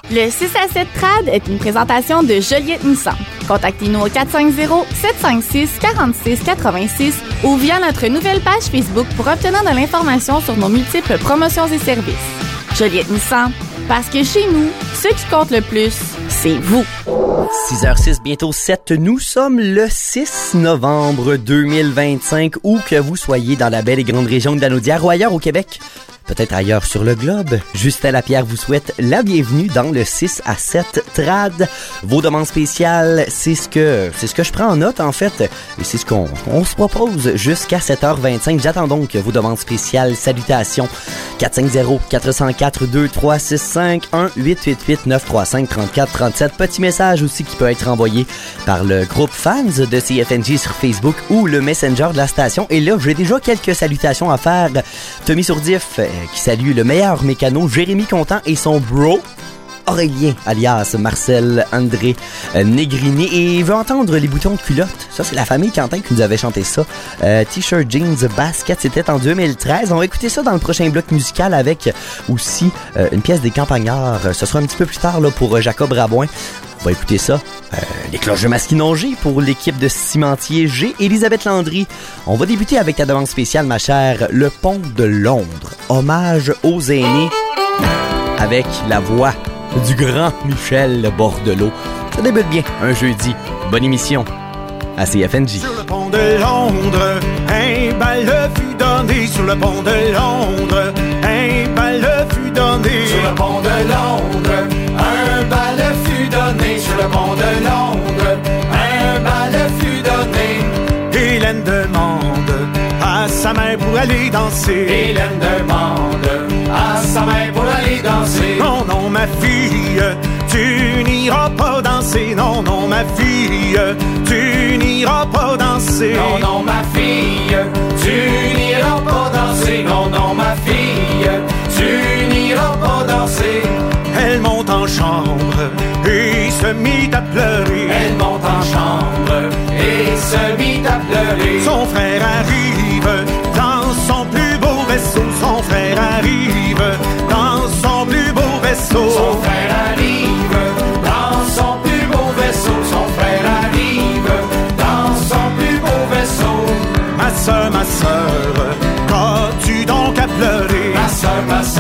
Le 6 à 7 Trad est une présentation de Joliette Nissan. Contactez-nous au 450-756-4686 ou via notre nouvelle page Facebook pour obtenir de l'information sur nos multiples promotions et services. Joliette Nissan, parce que chez nous, ce qui compte le plus, c'est vous. 6h06, bientôt 7. Nous sommes le 6 novembre 2025, où que vous soyez dans la belle et grande région de la Naudière ou ailleurs au Québec, peut-être ailleurs sur le globe. Justin Lapierre vous souhaite la bienvenue dans le 6 à 7 Trad. Vos demandes spéciales, c'est ce que je prends en note en fait, et c'est ce qu'on se propose jusqu'à 7h25. J'attends donc vos demandes spéciales. Salutations 450-404-2365 1-888-935-3437. Petit message aussi qui peut être envoyé par le groupe fans de CFNJ sur Facebook ou le Messenger de la station. Et là, j'ai déjà quelques salutations à faire. Tommy Sourdif qui salue le meilleur mécano Jérémy Contant et son bro Aurélien, alias Marcel André Negrini, et il veut entendre les boutons de culotte. Ça, c'est la famille Quentin qui nous avait chanté ça. T-shirt, jeans, basket, c'était en 2013. On va écouter ça dans le prochain bloc musical avec aussi une pièce des Campagnards. Ce sera un petit peu plus tard là, pour Jacob Rabouin. On va écouter ça. Les cloches de Masquinon G pour l'équipe de Cimentier G. Elisabeth Landry. On va débuter avec ta demande spéciale, ma chère. Le Pont de Londres. Hommage aux aînés avec la voix du grand Michel Bordelot. Ça débute bien un jeudi. Bonne émission à CFNJ. Sur le pont de Londres, un bal fut donné. Sur le pont de Londres, un bal fut donné. Sur le pont de Londres, un bal fut donné. Sur le pont de Londres, un bal fut donné. Hélène demande à sa mère pour aller danser. Hélène demande à sa mère pour aller danser. Non, non, ma fille, tu n'iras pas danser. Non, non, ma fille, tu n'iras pas danser. Non, non, ma fille, tu n'iras pas danser. Non, non, ma fille, tu n'iras pas danser. Elle monte en chambre et se mit à pleurer. Elle monte en chambre et se mit à pleurer. Son frère arrive dans son plus beau vaisseau. Son frère arrive dans son plus beau vaisseau. Son frère arrive dans son plus beau vaisseau. Son frère arrive dans son plus beau vaisseau. Ma sœur, qu'as-tu donc à pleurer? Ma sœur,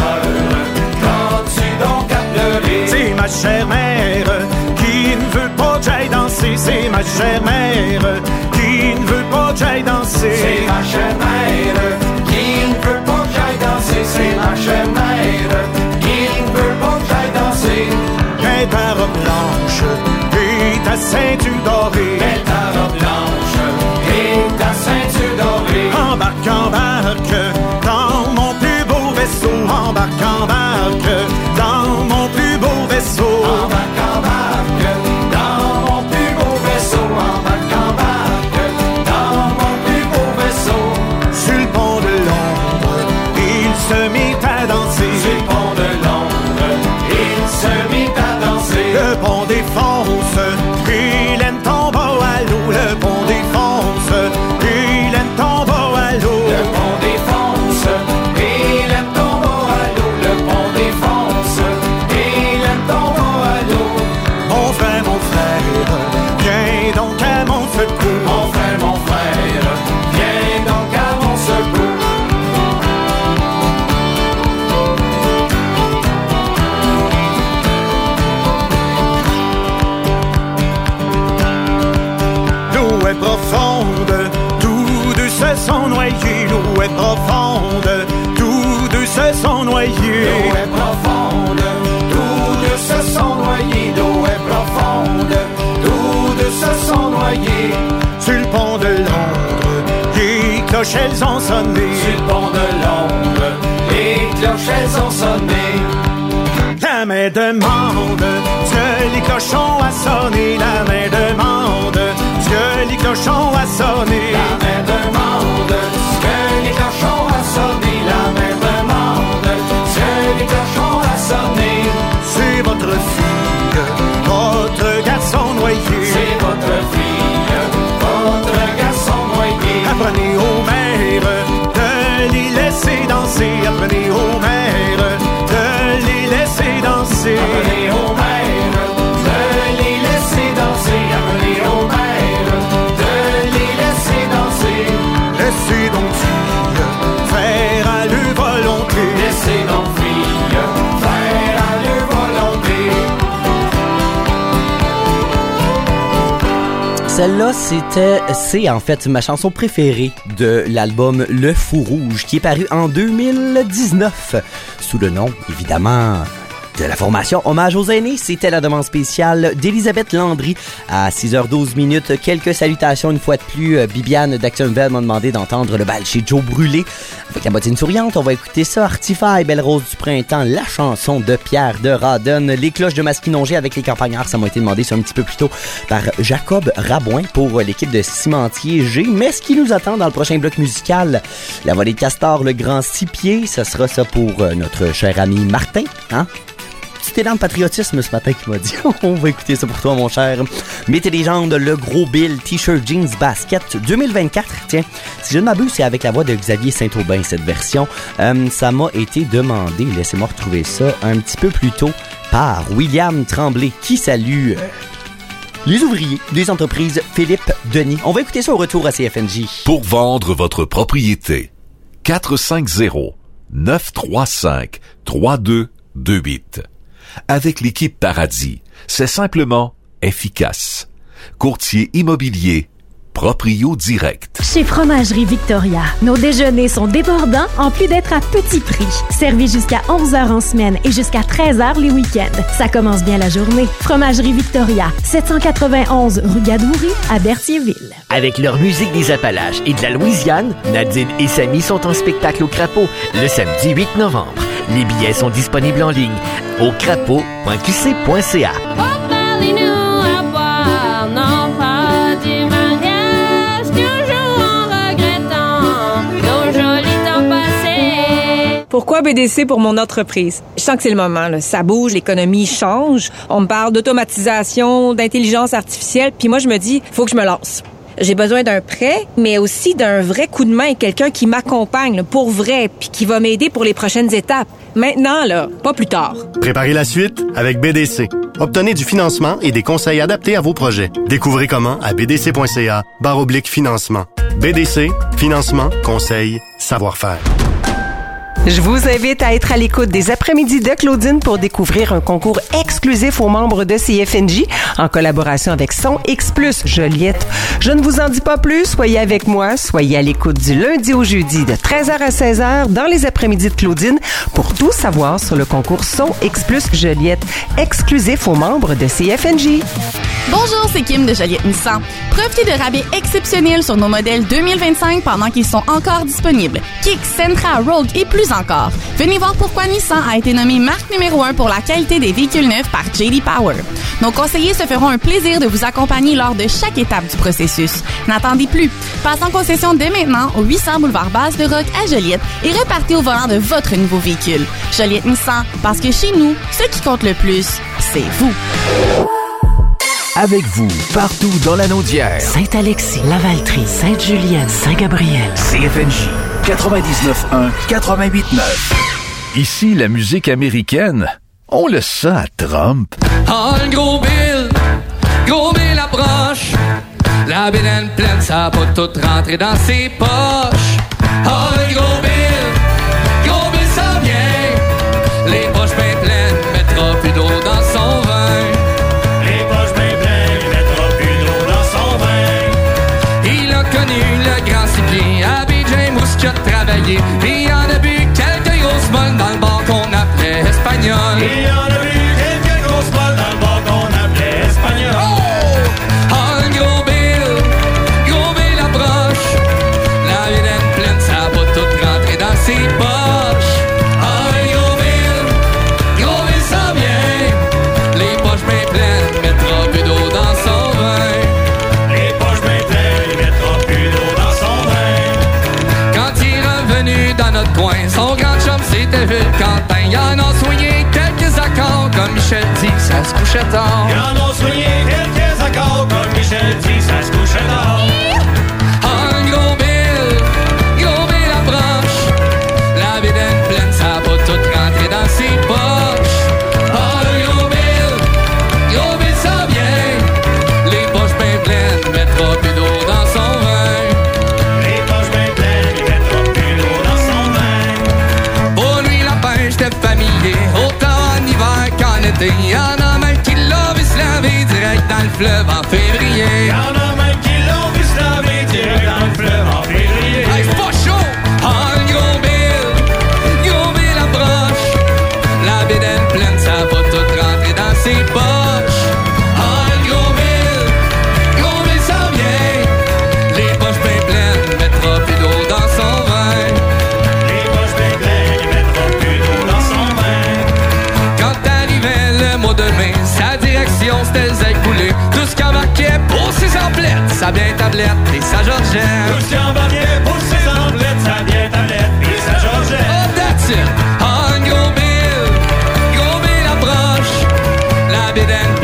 qu'as-tu donc à pleurer? C'est ma chère mère qui ne veut pas que j'aille danser. C'est ma chère mère qui ne veut pas que j'aille danser. C'est ma chère mère qui ne veut pas que j'aille danser. C'est ma chère mère qui ne veut pas que j'aille danser. Mets ta robe blanche et ta ceinture dorée. Mets ta robe blanche et ta ceinture dorée. Embarque, embarque dans mon plus beau vaisseau. Embarque, embarque dans mon plus beau vaisseau. Embarque, embarque dans mon plus beau vaisseau. Embarque, embarque dans mon plus beau vaisseau. Sur le pont de Londres, il se mit à danser. Sur le pont de Londres, il se mit à danser. Le pont défonce, Hélène tombe à l'eau. Le pont défonce, Hélène tombe à l'eau. Le pont défonce, Hélène tombe à l'eau. Le pont défonce, Hélène tombe à l'eau. Mon frère, viens donc à mon secours. Mon frère, viens donc à mon secours. L'eau est profonde, tous deux se sont noyés. L'eau est profonde, tous deux se sont noyés. L'eau est profonde, tous deux se sont noyés. L'eau est profonde, tous deux se sont noyés. Sur le pont de Londres, les cloches elles ont sonné. Sur le pont de Londres, les cloches elles ont sonné. La mer demande que les clochons a sonné. La mer demande que les clochons a sonné. La mer demande que les clochons a sonné. La mer demande que les clochons a sonné. C'est votre fille, votre garçon noyé. C'est votre fille, votre garçon noyé. Apprenez aux mères de les laisser danser. Apprenez aux mères de les laisser danser. Apprenez aux mères Celle-là, c'est en fait ma chanson préférée de l'album Le Fou Rouge, qui est paru en 2019, sous le nom, évidemment, de la formation Hommage aux aînés. C'était la demande spéciale d'Elisabeth Landry à 6h12. Quelques salutations une fois de plus. Bibiane d'Actionville m'a demandé d'entendre le bal chez Joe Brûlé. Avec la bottine souriante, on va écouter ça. Artify, Belle Rose du Printemps, la chanson de Pierre de Radon. Les cloches de Masquinongé avec les campagnards, ça m'a été demandé ça un petit peu plus tôt par Jacob Rabouin pour l'équipe de Cimentier G. Mais ce qui nous attend dans le prochain bloc musical, la volée de Castor, le grand 6 pieds, ça sera ça pour notre cher ami Martin, hein? Petit élan de patriotisme ce matin qui m'a dit on va écouter ça pour toi mon cher. Mettez légende, le gros Bill, t-shirt jeans basket 2024. Tiens, si je ne m'abuse, c'est avec la voix de Xavier Saint-Aubin cette version. Ça m'a été demandé, laissez-moi retrouver ça un petit peu plus tôt, par William Tremblay qui salue les ouvriers des entreprises Philippe Denis. On va écouter ça au retour à CFNJ. Pour vendre votre propriété, 450-935-3228. Avec l'équipe Paradis, c'est simplement efficace. Courtier immobilier, Proprio Direct. Chez Fromagerie Victoria, nos déjeuners sont débordants en plus d'être à petit prix. Servis jusqu'à 11h en semaine et jusqu'à 13h les week-ends. Ça commence bien la journée. Fromagerie Victoria, 791 rue Gadoury à Berthierville. Avec leur musique des Appalaches et de la Louisiane, Nadine et Samy sont en spectacle au Crapaud le samedi 8 novembre. Les billets sont disponibles en ligne au crapaud.qc.ca. Pourquoi BDC pour mon entreprise? Je sens que c'est le moment, là. Ça bouge, l'économie change. On me parle d'automatisation, d'intelligence artificielle, puis moi je me dis, faut que je me lance. J'ai besoin d'un prêt, mais aussi d'un vrai coup de main, quelqu'un qui m'accompagne là, pour vrai, puis qui va m'aider pour les prochaines étapes. Maintenant, là, pas plus tard. Préparez la suite avec BDC. Obtenez du financement et des conseils adaptés à vos projets. Découvrez comment à bdc.ca/financement. BDC, financement, conseil, savoir-faire. Je vous invite à être à l'écoute des après-midi de Claudine pour découvrir un concours exclusif aux membres de CFNJ en collaboration avec Son X Plus Joliette. Je ne vous en dis pas plus, soyez avec moi, soyez à l'écoute du lundi au jeudi de 13h à 16h dans les après-midi de Claudine pour tout savoir sur le concours Son X Plus Joliette exclusif aux membres de CFNJ. Bonjour, c'est Kim de Joliette Nissan. Profitez de rabais exceptionnels sur nos modèles 2025 pendant qu'ils sont encore disponibles. Kicks, Sentra, Rogue et plus encore. Venez voir pourquoi Nissan a été nommé marque numéro 1 pour la qualité des véhicules neufs par J.D. Power. Nos conseillers se feront un plaisir de vous accompagner lors de chaque étape du processus. N'attendez plus. Passez en concession dès maintenant au 800 boulevard Basse de Roc à Joliette et repartez au volant de votre nouveau véhicule. Joliette Nissan, parce que chez nous, ce qui compte le plus, c'est vous. Avec vous, partout dans la Naudière. Saint-Alexis, Lavaltrie, Sainte-Julienne, Saint-Gabriel. CFNJ 99.1, 88.9. Ici, la musique américaine, on le sait à Trump. Ah, le gros Bill approche. La bédaine pleine, ça va tout rentrer dans ses poches. Ah, le gros Bill ça vient. Les poches bien pleines, mettra plus d'eau dans son vin. Le grand cipier à BJ Mousse qui a travaillé. Et il en a bu quelques grosses molles dans le bar qu'on appelait espagnol. Et il en a bu quelques grosses molles dans le bar qu'on appelait espagnol. Oh! Ah, le gros Bill approche. La vilaine pleine, ça va tout rentrer dans ses poches. Ah, le gros Bill s'en vient. Les poches bien pleines, mettra plus d'eau dans son vin. Les poches bien pleines, mettra plus d'eau dans son vin. Quand il est revenu dans notre coin, son grand chum c'était Phil Quentin. Y'en a soigné quelques accords, comme Michel dit, ça se couchait tard. Y'en a soigné quelques accords, comme Michel dit, ça se couchait tard. Ah, un gros Bill approche. La bédaine pleine, ça va tout rentrer dans ses poches. Ah, un gros Bill ça vient. Les poches bien pleines, mettra plus d'eau dans son vin. Les poches bien pleines, il mettra plus d'eau dans son vin. Pour lui, la pêche était familier, autant en hiver qu'en été. Y'en a même qui l'a vu se laver direct dans le fleuve en février. Y'en a même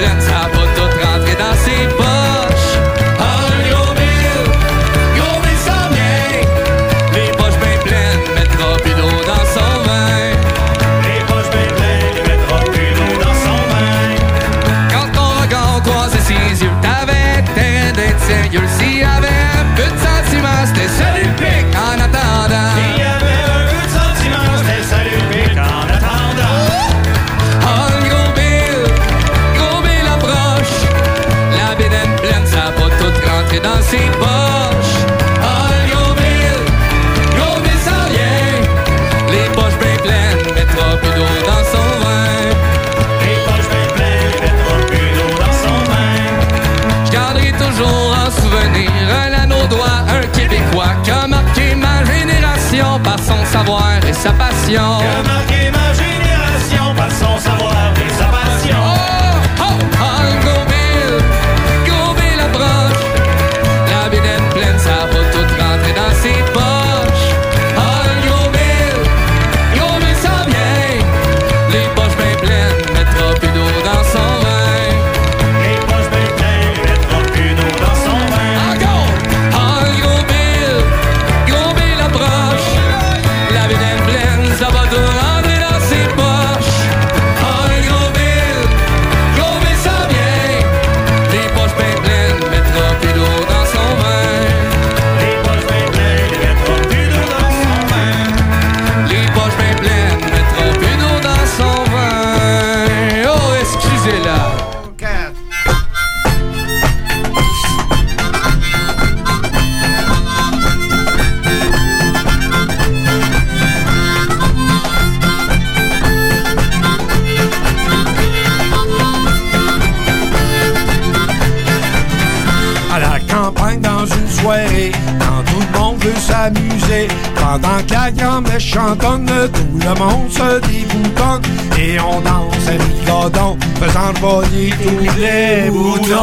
pleine, ça va tout rentrer dans ses poches. Un gros bill s'en vient. Les poches bien pleines, mettra plus d'eau dans son vin. Les poches bien pleines, il mettra plus d'eau dans son vin. Quand ton regard croisait ses yeux, t'avais intérêt d'être sérieux. S'il y avait un peu de sentiment, c'était salut le pic en attendant. S'il y avait un peu de sentiment, c'était salut le pic en attendant. Oh, gros Bill approche. La bédaine pleine, ça va tout rentrer dans ses poches. Oh, gros Bill s'en vient. Les poches bien pleines, mettra plus d'eau dans son vin. Les poches bien pleines, il mettra plus d'eau dans son vin. J'garderai toujours en souvenir un anneau doigt, un Québécois qui a marqué ma génération par son savoir et sa passion. Qui a marqué ma génération par son savoir et sa passion. Gros Bill approche. La bédaine pleine, ça va tout rentrer dans ses poches. Gros Bill s'en vient. Les poches bien pleines, mettra plus d'eau dans son vin. Les poches bien pleines, il mettra plus d'eau dans son vin. Encore! Gros Bill approche. La bédaine pleine, ça va tout rentrer dans ses poches. Gros Bill s'en vient. Les poches bien pleines, mettra plus d'eau dans son vin. Les poches bien pleines, il mettra plus d'eau dans son vin. Les poches bien pleines, mettra plus d'eau dans son vin. Oh, excusez-la. À la campagne dans une soirée, quand tout le monde veut s'amuser, pendant que la grand-messe chantonne, tout le monde se déboutonne et on danse à mi-cordon, faisant voler tous les boutons.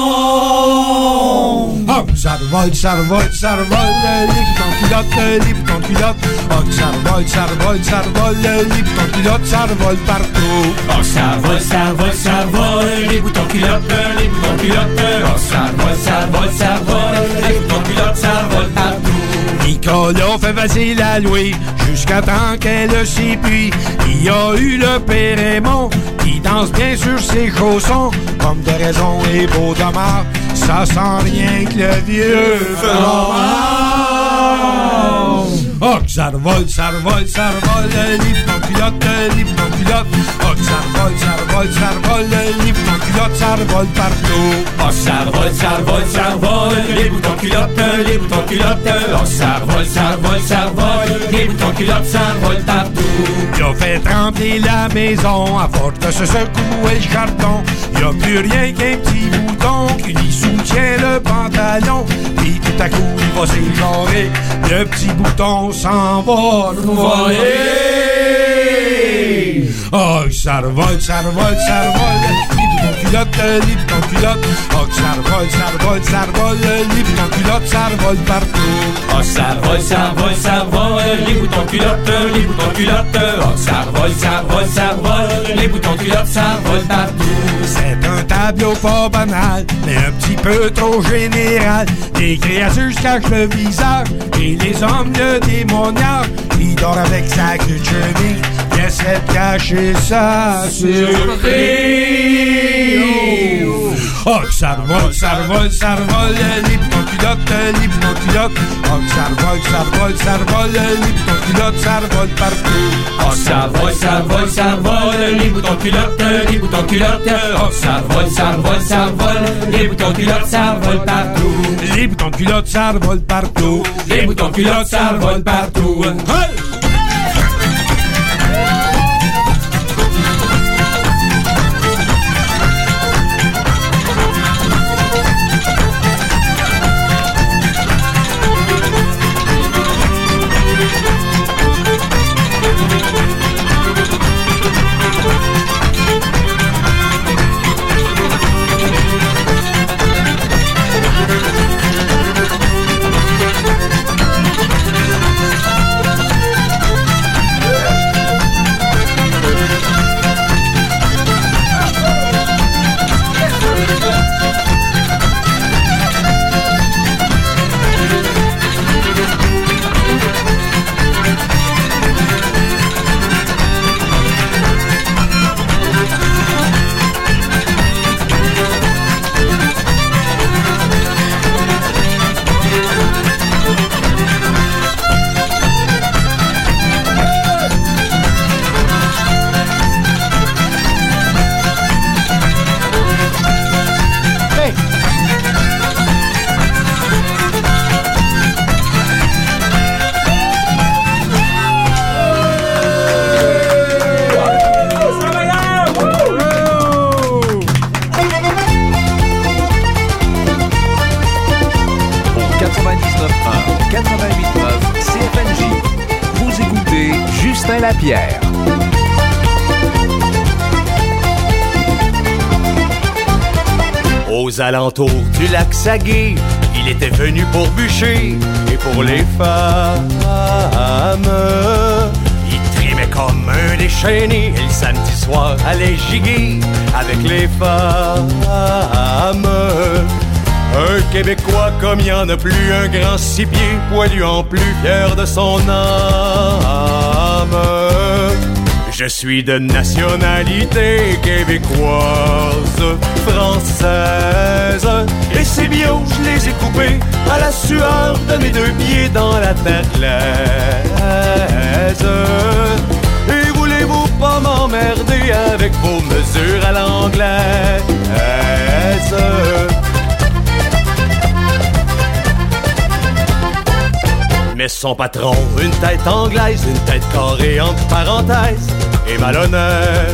Oh, ça revole, ça revole, ça revole, les boutons culottes, les boutons culottes. Oh, ça revole, ça revole, ça revole, les boutons culottes, ça revole partout. Oh, ça vole, ça vole, ça vole, les boutons culottes, les boutons culottes. Oh, ça vole, ça vole, ça vole, les boutons culottes, ça vole partout. Nicolas fait facile à louer jusqu'à temps qu'elle s'épuise. Il y a eu le père Raymond qui danse bien sur ses chaussons. Comme de raison et beau dommage, ça sent rien que le vieux fromage. Oh, que ça revole, ça revole, ça revole, les boutons culottes, les boutons culottes. Oh, que ça revole, ça revole, ça revole, les boutons culottes, ça revole partout. Oh, ça revole, ça revole, ça revole, les boutons culottes, les boutons culottes. Oh, ça revole, ça revole, ça revole, les boutons culottes, ça revole partout. Il a fait trembler la maison à force de se secouer le carton. Il a plus rien qu'un petit bouton qui lui soutient le pantalon. Puis tout à coup, il va s'égarer, le petit bouton s'en va voler. Oh, ça revole, ça revole, ça revole, les boutons culottes, les boutons culottes. Oh, ça revole, ça revole, ça revole, les boutons culottes, ça revole partout. Oh, ça revole, ça revole, ça revole, les boutons culottes, les boutons culottes. Oh, ça revole, ça revole, ça revole, les boutons culottes, ça revole partout. C'est un tableau pas banal, mais un petit peu trop général. Les créatures se cachent le visage et les hommes le démoniage. Il dort avec sa queue de chemise, il essaie de cacher sa surprise. Oh, que ça revole, ça revole, ça revole, les boutons culottes, les boutons culottes. Oh, que ça revole, ça revole, ça revole, les boutons culottes, ça revole partout. Oh, ça revole, ça revole, ça revole, les boutons culottes, les boutons culottes. Oh, ça revole, ça revole, ça revole, les boutons culottes, ça revole partout. Les boutons culottes, ça revole partout. Les boutons culottes, ça revole partout. Hey! Saint-Lapierre. Aux alentours du lac Saguet, il était venu pour bûcher et pour les femmes. Il trimait comme un déchaîné et le samedi soir allait giguer avec les femmes. Un Québécois comme il n'y en a plus, un grand 6 pieds, poilu en plus, fier de son âme. Je suis de nationalité québécoise, française, et ces bio, je les ai coupés à la sueur de mes 2 pieds dans la terre glaise. Et voulez-vous pas m'emmerder avec vos mesures à l'anglaise? Mais son patron, une tête anglaise, une tête carrée entre parenthèses, et malhonnête,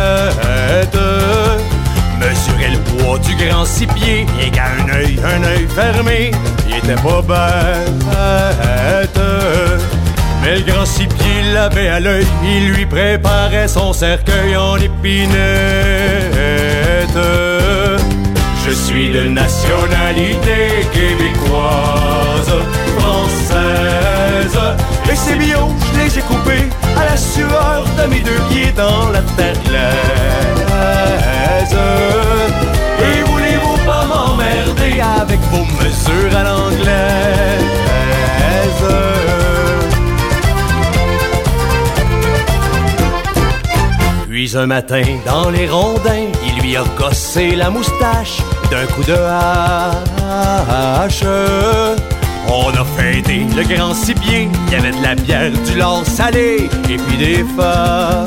mesurait le poids du grand 6 pieds, rien qu'à un œil fermé, il était pas bête. Mais le grand 6 pieds l'avait à l'œil, il lui préparait son cercueil en épinette. Je suis de nationalité québécoise, française, et ces bio, je les ai coupés à la sueur de mes 2 pieds dans la terre glaise. Et voulez-vous pas m'emmerder avec vos mesures à l'anglaise? Puis un matin, dans les rondins, il lui a gossé la moustache d'un coup de hache. On a fêté le grand 6 pieds, il y avait de la bière, du lard salé et puis des femmes.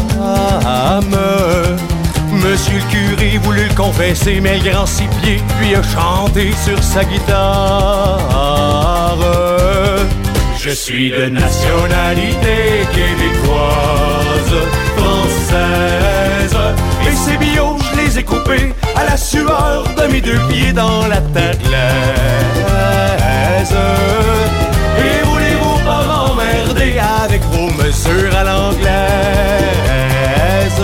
Monsieur le curé voulut le confesser, mais le grand 6 pieds lui a chanté sur sa guitare. Je suis de nationalité québécoise, française, et ces bio, je les ai coupés à la sueur de mes 2 pieds dans la terre glaise. Et voulez-vous pas m'emmerder avec vos mesures à l'anglaise?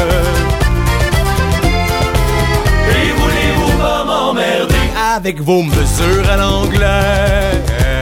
Et voulez-vous pas m'emmerder avec vos mesures à l'anglaise?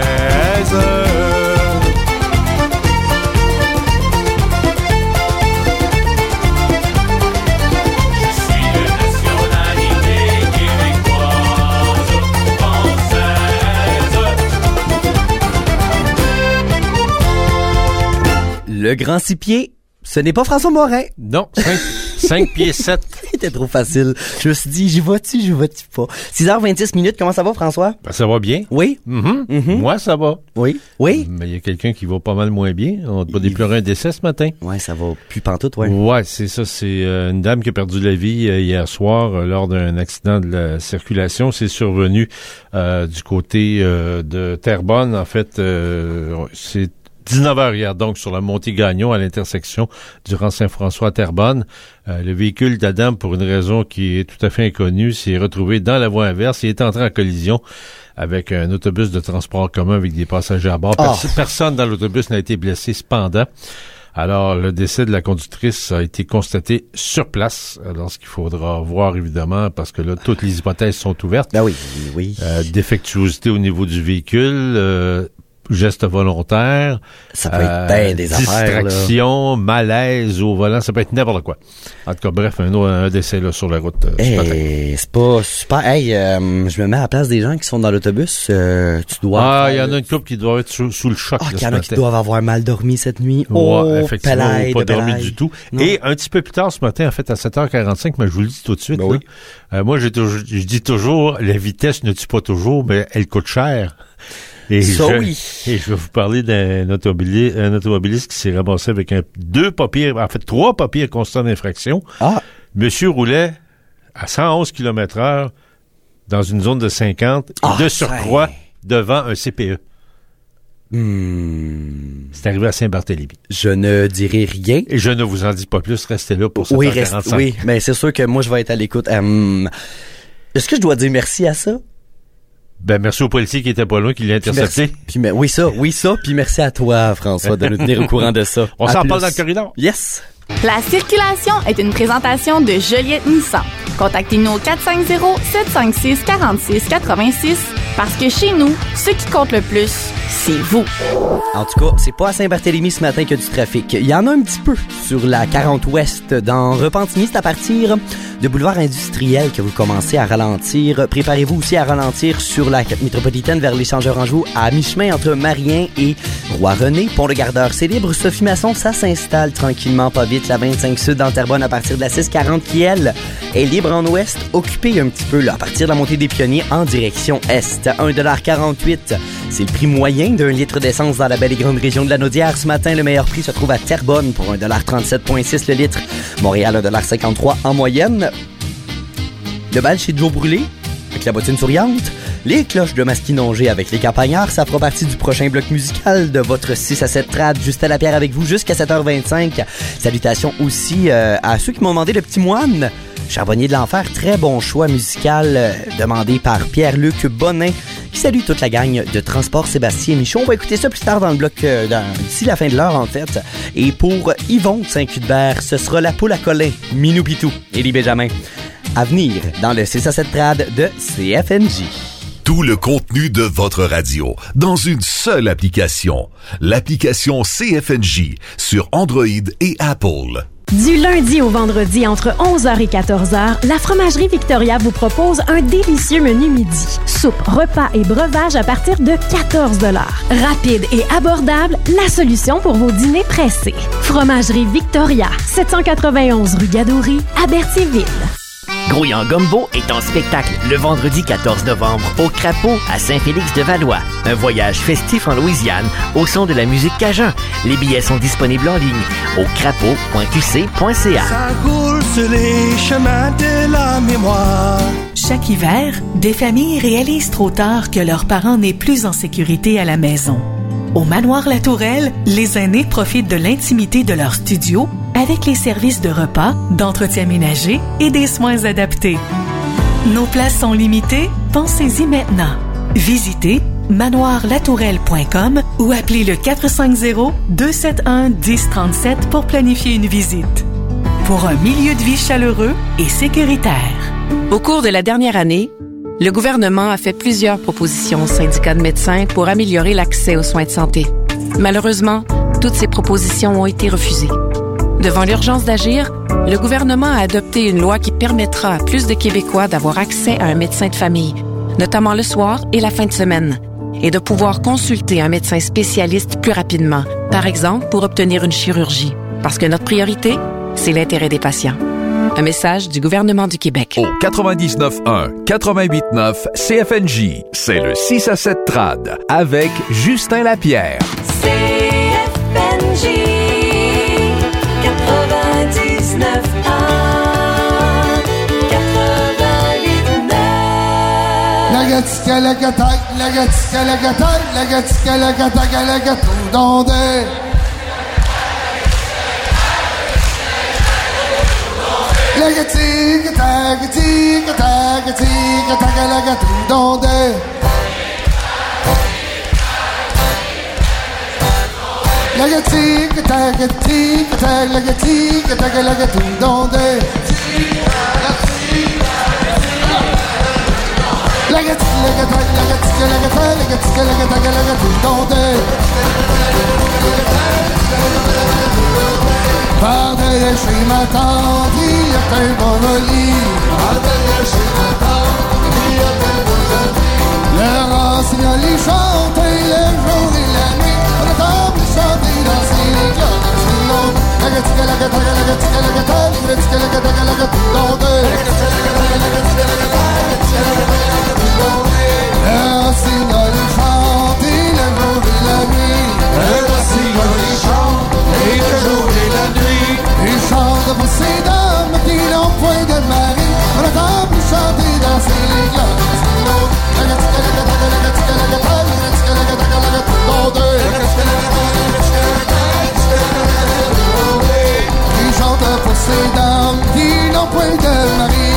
Le grand 6 pieds, ce n'est pas François Morin. Non, 5 pieds 7. C'était trop facile. Je me suis dit, j'y vas-tu pas. 6h26, comment ça va, François? Ben, ça va bien. Oui? Moi, ça va. Oui? Mais il y a quelqu'un qui va pas mal moins bien. On a déploré un décès ce matin. Ouais, ça va plus pantoute, ouais. Ouais, c'est ça. C'est une dame qui a perdu la vie hier soir lors d'un accident de la circulation. C'est survenu du côté de Terrebonne. En fait, c'est 19h hier, donc, sur la montée Gagnon, à l'intersection du rang Saint-François à Terrebonne. Le véhicule de la dame, pour une raison qui est tout à fait inconnue, s'est retrouvé dans la voie inverse et est entré en collision avec un autobus de transport en commun avec des passagers à bord. Personne dans l'autobus n'a été blessé, cependant. Alors, le décès de la conductrice a été constaté sur place. Alors, ce qu'il faudra voir, évidemment, parce que là, toutes les hypothèses sont ouvertes. Ben oui. Défectuosité au niveau du véhicule, geste volontaire, ça peut être bien des distraction, affaires, malaise au volant, ça peut être n'importe quoi. En tout cas, bref, un décès là sur la route ce matin. C'est pas super. Je me mets à la place des gens qui sont dans l'autobus. Tu dois. Il y en a une couple qui doit être sous le choc. Il y en a qui doivent avoir mal dormi cette nuit. Effectivement, pas dormi du tout. Non. Et un petit peu plus tard ce matin, en fait, à 7h45, mais je vous le dis tout de suite. Oui. Moi, je dis toujours, la vitesse ne tue pas toujours, mais elle coûte cher. Et je vais vous parler d'un automobiliste qui s'est ramassé avec trois papiers constants d'infraction. Monsieur roulait à 111 km/h dans une zone de 50 et de surcroît devant un CPE. C'est arrivé à Saint-Barthélemy. Je ne dirai rien. Et je ne vous en dis pas plus, restez là pour 7h45. Oui, mais c'est sûr que moi je vais être à l'écoute. Est-ce que je dois dire merci à ça? Ben, merci au policier qui était pas loin, qui l'a intercepté. Oui, ça. Puis merci à toi, François, de nous tenir au courant de ça. On s'en parle dans le corridor. Yes! La circulation est une présentation de Joliette Nissan. Contactez-nous au 450-756-4686 parce que chez nous, ce qui compte le plus, c'est vous. En tout cas, c'est pas à Saint-Barthélemy ce matin qu'il y a du trafic. Il y en a un petit peu sur la 40 Ouest. Dans Repentigny, c'est à partir de boulevard industriel que vous commencez à ralentir. Préparez-vous aussi à ralentir sur la métropolitaine vers l'échangeur Anjou à mi-chemin entre Marien et Roi-René. Pont le Gardeur, c'est libre. Sophie Masson, ça s'installe tranquillement, pas vite. La 25 Sud dans Terrebonne à partir de la 640 qui, elle, est libre en ouest. Occupée un petit peu là, à partir de la montée des Pionniers en direction est. 1,48 $. C'est le prix moyen d'un litre d'essence dans la belle et grande région de la Naudière. Ce matin, le meilleur prix se trouve à Terrebonne pour 1,37,6 $ le litre. Montréal, 1,53 $ en moyenne. Le bal chez Joe Brûlé, avec la bottine souriante. Les cloches de Masquinongé avec les campagnards, ça fera partie du prochain bloc musical de votre 6 à 7 trad. Justin Lapierre avec vous jusqu'à 7h25. Salutations aussi à ceux qui m'ont demandé le petit moine. Charbonnier de l'Enfer, très bon choix musical demandé par Pierre-Luc Bonin, qui salue toute la gang de Transport Sébastien Michaud. On va écouter ça plus tard dans le bloc, d'ici la fin de l'heure en fait. Et pour Yvon de Saint-Cuthbert, ce sera la poule à Colin, Minou Pitou, Élie Benjamin. À venir dans le 6 à 7 trad de CFNJ. Tout le contenu de votre radio dans une seule application. L'application CFNJ sur Android et Apple. Du lundi au vendredi, entre 11h et 14h, la Fromagerie Victoria vous propose un délicieux menu midi. Soupe, repas et breuvage à partir de 14 $. Rapide et abordable, la solution pour vos dîners pressés. Fromagerie Victoria, 791 rue Gadouri, à Berthierville. Grouillant Gumbo est en spectacle le vendredi 14 novembre au Crapaud à Saint-Félix-de-Valois. Un voyage festif en Louisiane au son de la musique cajun. Les billets sont disponibles en ligne au crapaud.qc.ca. Ça roule sur les chemins de la mémoire. Chaque hiver, des familles réalisent trop tard que leurs parents n'est plus en sécurité à la maison. Au Manoir La Tourelle, les aînés profitent de l'intimité de leur studio avec les services de repas, d'entretien ménager et des soins adaptés. Nos places sont limitées, pensez-y maintenant. Visitez manoirlatourelle.com ou appelez le 450-271-1037 pour planifier une visite. Pour un milieu de vie chaleureux et sécuritaire. Au cours de la dernière année, le gouvernement a fait plusieurs propositions aux syndicats de médecins pour améliorer l'accès aux soins de santé. Malheureusement, toutes ces propositions ont été refusées. Devant l'urgence d'agir, le gouvernement a adopté une loi qui permettra à plus de Québécois d'avoir accès à un médecin de famille, notamment le soir et la fin de semaine, et de pouvoir consulter un médecin spécialiste plus rapidement, par exemple pour obtenir une chirurgie. Parce que notre priorité, c'est l'intérêt des patients. Un message du gouvernement du Québec. Au 99.1, 88.9 CFNJ, c'est le 6 à 7 trad avec Justin Lapierre. CFNJ 99.1 88.9 Lagatika lagatak, lagatika lagatak, lagatika lagatak, lagatou d'ondé. Lagatika tagatika tagatika tagagatou d'ondé. Lagatika tagatika tagatika tagagatou d'ondé. Lagatika lagatak, lagatika lagatak, lagatika lagatak, lagatou d'ondé. Par derrière chez ma tante, il y a un bon lit. Par derrière chez ma tante, il y a un bon lit. Le rossignol, il chante le jour et la nuit. On entend plus chanter dans ses cloches. Lagatika lagatak, lagatika lagatak, lagatika lagatak, lagatou d'ondé. Le rossignol, il chante le jour et la nuit. Le rossignol, il chante le jour et la nuit. Il chante pour ces dames qui n'ont point de mari. On entend plus chanter dans ses cloches. Lagatika lagatak, lagatika lagatak, lagatika lagatak, lagatou d'ondé. Il chante pour ces dames qui n'ont point de mari.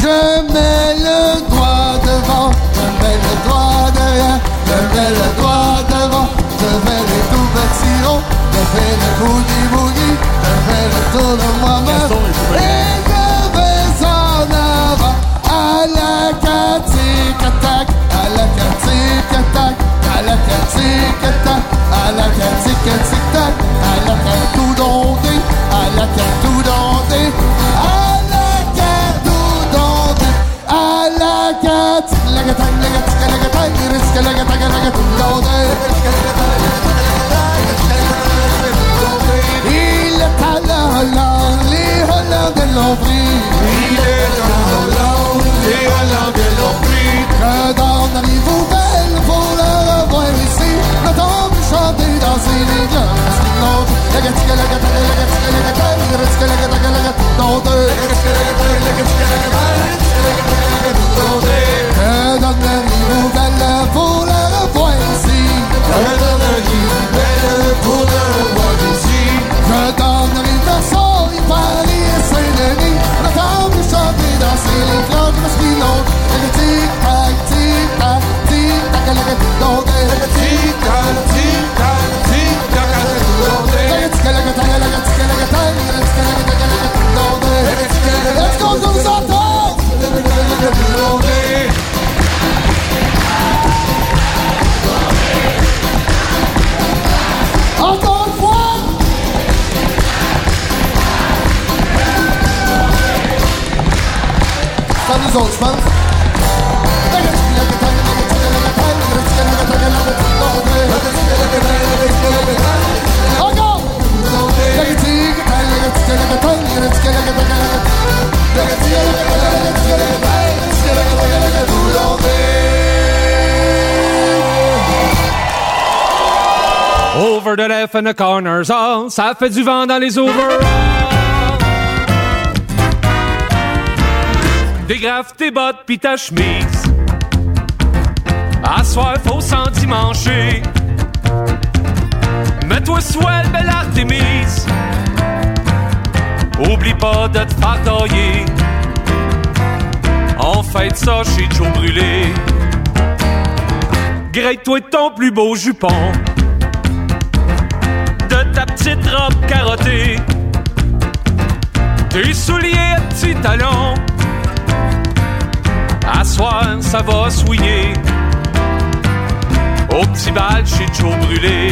Je mets le doigt devant, je mets le doigt derrière, je mets le doigt devant, je mets les tout petits ronds, je fais le boogie-boogie, je fais le tour de moi-même, et je vais en avant, à la catic-attaque, à la catic-attaque, à la catic-attaque, à la catic-attaque, à la tout dondé, à la tout dondé, à la tout dondé, à la il est à la Hollande, les Hollandais l'ont pris. Il est à la Hollande, les Hollandais l'ont pris. Que dans la Rivourbelle, pour le revoir ici, le temps de chanter, danser les gars. La gatica, la gata, la gatica, la gata, la gatica, la gata, la gata, que dans la Rivourbelle, pour le revoir ici. Que dans la Rivourbelle, pour le revoir ici. Que dans la Rive-Sort, Paris et Saint-Denis, le temps de chanter, danser les cloches parce qu'ils l'ont. Tic-tac, tic-tac, tic-tac, la gata, tic-tac, tic-tac, tic-tac, let's go, nous entendre. Encore une fois. Ça nous autres, je pense. Encore. Over the left and the corners, oh, ça fait du vent dans les overalls. Dégrafe tes bottes pis ta chemise. À soir, faut s'endimancher. Mets-toi swell, belle Artémise. Oublie pas de te faire tailler. On fête ça chez Joe Brûlé. Grille-toi ton plus beau jupon. De ta petite robe carottée. Tes souliers à petits talons. À soir, ça va souiller. Au petit bal chez Joe Brûlé.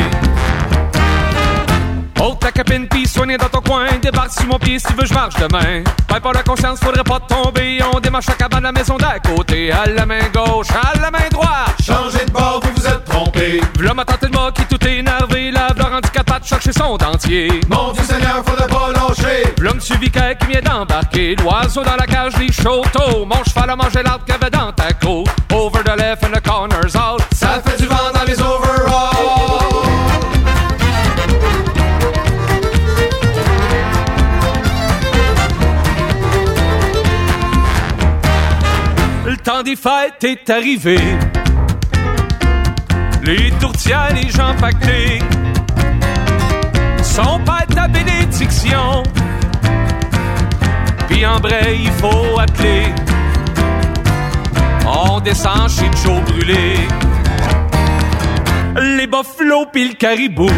Oh, ta copine pis soignée dans ton coin. Débarque sur mon pied si tu veux, je marche demain. Pas la conscience, faudrait pas tomber. On démarche la cabane, la maison d'à côté. À la main gauche, à la main droite. Changez de bord, vous vous êtes trompé. V'là ma tante Elma qui tout énervé. La v'là rendu capable de chercher son dentier. Mon Dieu Seigneur, faudrait pas lâcher. V'là m'suit Vicaire qui vient d'embarquer. L'oiseau dans la cage, les chauteaux. Mon cheval a mangé l'arbre qu'il y avait dans ta côte. Over the left and the corners out. Ça fait du vent dans les overalls. Le temps des fêtes est arrivé. Les tourtières, les gens pactés sont pas ta bénédiction. Puis en vrai, il faut appeler. On descend chez Joe Brûlé. Les buffalo pis le caribou.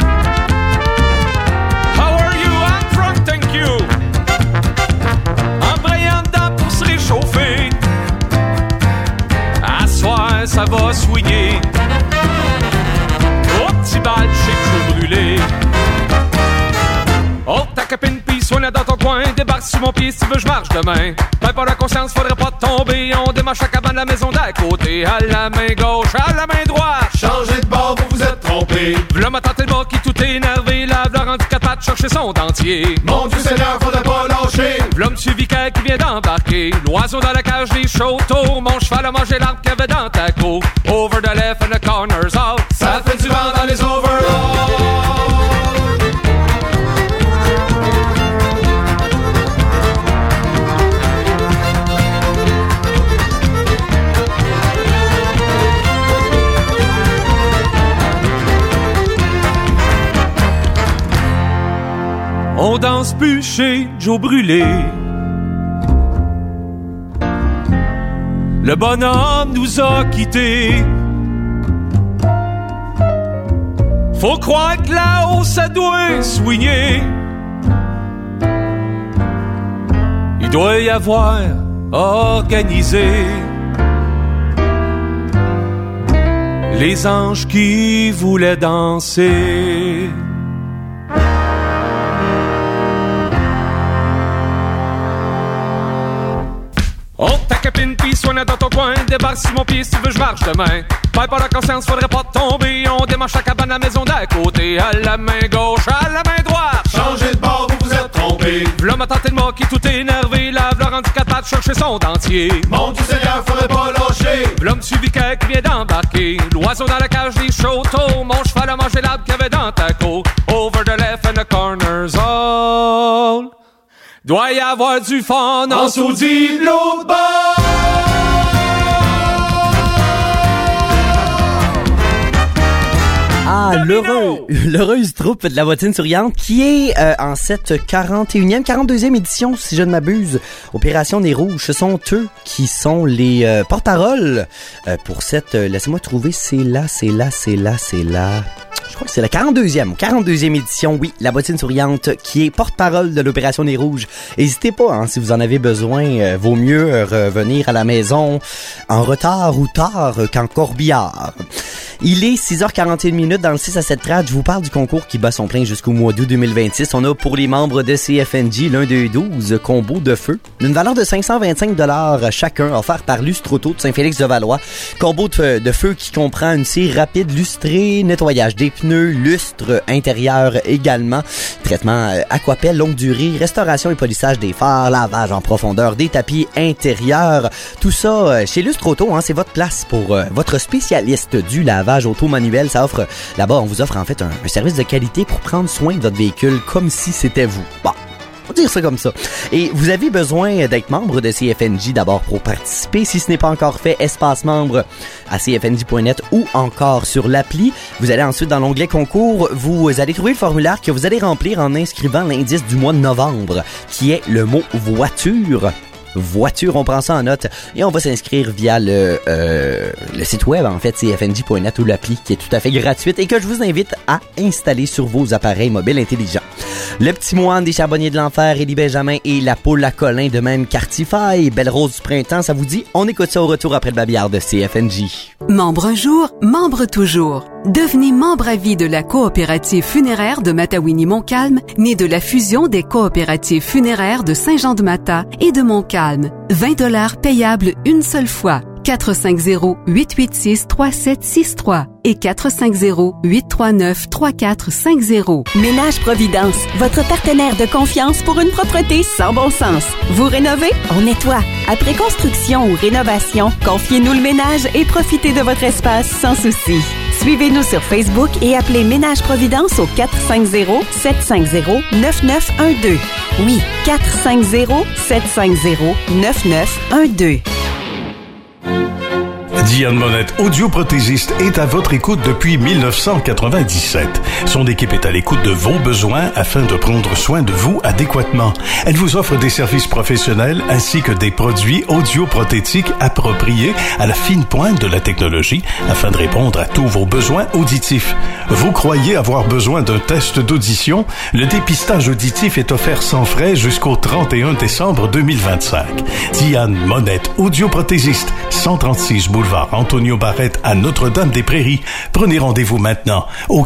How are you? I'm drunk, thank you. Embrayant dedans pour se réchauffer. À soir, ça va souiller. Au petit bal chez Joe Brûlé. Oh, ta copine pis soigne dans ton coin. Débarque sur mon pied si tu veux, je marche demain. Ben pas la conscience, faudrait pas tomber. On démarche la cabane, la maison d'à côté. À la main gauche, à la main droite. Changez de bord, vous vous êtes trompé. V'là ma tante Elma qui tout énervé. La v'là rendu capable de chercher son dentier. Mon Dieu Seigneur, faudrait pas lâcher. V'là m'suit Vicaire qui vient d'embarquer. L'oiseau dans la cage, les chauteaux. Mon cheval a mangé l'arbre qu'il y avait dans ta côte. Over the left and the corners out. Ça fait du vent dans les overalls. On danse plus chez Joe Brûlé. le bonhomme nous a quittés. Faut croire que là-haut ça doit swinguer. Il doit y avoir organisé les anges qui voulaient danser. Oh, ta copine pis soigne dans ton coin. Débarque sur mon pied si tu veux je marche demain. Pas par la conscience, faudrait pas tomber. On démarche la cabane à la maison d'à côté. À la main gauche, à la main droite. Changez de bord, vous vous êtes trompé. V'là ma tante de moi qui tout énervé. Lave leur rendu 4 pattes, chercher son dentier. Mon Dieu Seigneur, faudrait pas lâcher. V'là me suivi qui vient d'embarquer. L'oiseau dans la cage des châteaux. Mon cheval a mangé l'arbre qu'il y avait dans ta côte. Over the left and the corners all. Doit y avoir du fun en saudi de l'autre bord. Ah, l'heureuse troupe de la bottine souriante qui est en cette 42e édition, si je ne m'abuse, Opération Nez Rouge. Ce sont eux qui sont les porte-paroles pour cette... laissez-moi trouver, c'est là. Je crois que c'est la 42e édition, oui, la bottine souriante qui est porte-parole de l'Opération Nez Rouge. N'hésitez pas, hein, si vous en avez besoin, vaut mieux revenir à la maison en retard ou tard qu'en corbillard. Il est 6h41 dans le 6 à 7 trad. Je vous parle du concours qui bat son plein jusqu'au mois d'août 2026. On a pour les membres de CFNJ l'un des 12 combos de feu d'une valeur de 525$ chacun, offert par Lustre Auto de Saint-Félix-de-Valois. Combo de feu qui comprend une cire rapide lustrée, nettoyage des pneus, lustre intérieur également, traitement aquapelle longue durée, restauration et polissage des phares, lavage en profondeur des tapis intérieurs. Tout ça chez Lustre Auto, hein, c'est votre place pour votre spécialiste du lavage auto manuel. Ça offre, là-bas, on vous offre en fait un service de qualité pour prendre soin de votre véhicule comme si c'était vous. Bon, faut dire ça comme ça. Et vous avez besoin d'être membre de CFNJ d'abord pour participer. Si ce n'est pas encore fait, espace membre à cfnj.net ou encore sur l'appli. Vous allez ensuite dans l'onglet concours, vous allez trouver le formulaire que vous allez remplir en inscrivant l'indice du mois de novembre, qui est le mot voiture. Voiture, on prend ça en note et on va s'inscrire via le site web, en fait, cfnj.net ou l'appli qui est tout à fait gratuite et que je vous invite à installer sur vos appareils mobiles intelligents. Le petit moine des charbonniers de l'enfer, Élie Benjamin et la poule à Colin de même Cartifaille, Belle Rose du printemps, ça vous dit? On écoute ça au retour après le babillard de CFNJ. Membre un jour, membre toujours. Devenez membre à vie de la coopérative funéraire de Matawini-Montcalm, née de la fusion des coopératives funéraires de Saint-Jean-de-Mata et de Montcalm. 20$ payables une seule fois. 450-886-3763 et 450-839-3450. Ménage Providence, votre partenaire de confiance pour une propreté sans bon sens. Vous rénovez? On nettoie. Après construction ou rénovation, confiez-nous le ménage et profitez de votre espace sans souci. Suivez-nous sur Facebook et appelez Ménage Providence au 450-750-9912. Oui, 450-750-9912. Diane Monette, audioprothésiste, est à votre écoute depuis 1997. Son équipe est à l'écoute de vos besoins afin de prendre soin de vous adéquatement. Elle vous offre des services professionnels ainsi que des produits audioprothétiques appropriés à la fine pointe de la technologie afin de répondre à tous vos besoins auditifs. Vous croyez avoir besoin d'un test d'audition? Le dépistage auditif est offert sans frais jusqu'au 31 décembre 2025. Diane Monette, audioprothésiste, 136 boulevard Antonio Barrette à Notre-Dame-des-Prairies. Prenez rendez-vous maintenant au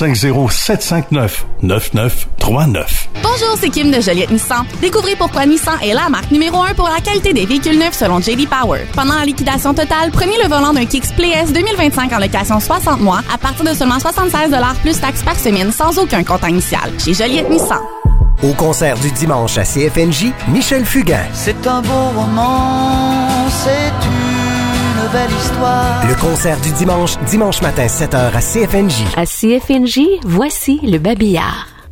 450-759-9939. Bonjour, c'est Kim de Joliette Nissan. Découvrez pourquoi Nissan est la marque numéro 1 pour la qualité des véhicules neufs selon J.D. Power. Pendant la liquidation totale, prenez le volant d'un Kicks Play S 2025 en location 60 mois à partir de seulement 76$ plus taxes par semaine sans aucun compte initial. Chez Joliette Nissan. Au concert du dimanche à CFNJ, Michel Fugain. C'est un beau roman, c'est une belle histoire. Le concert du dimanche matin 7h à CFNJ. À CFNJ, voici le babillard.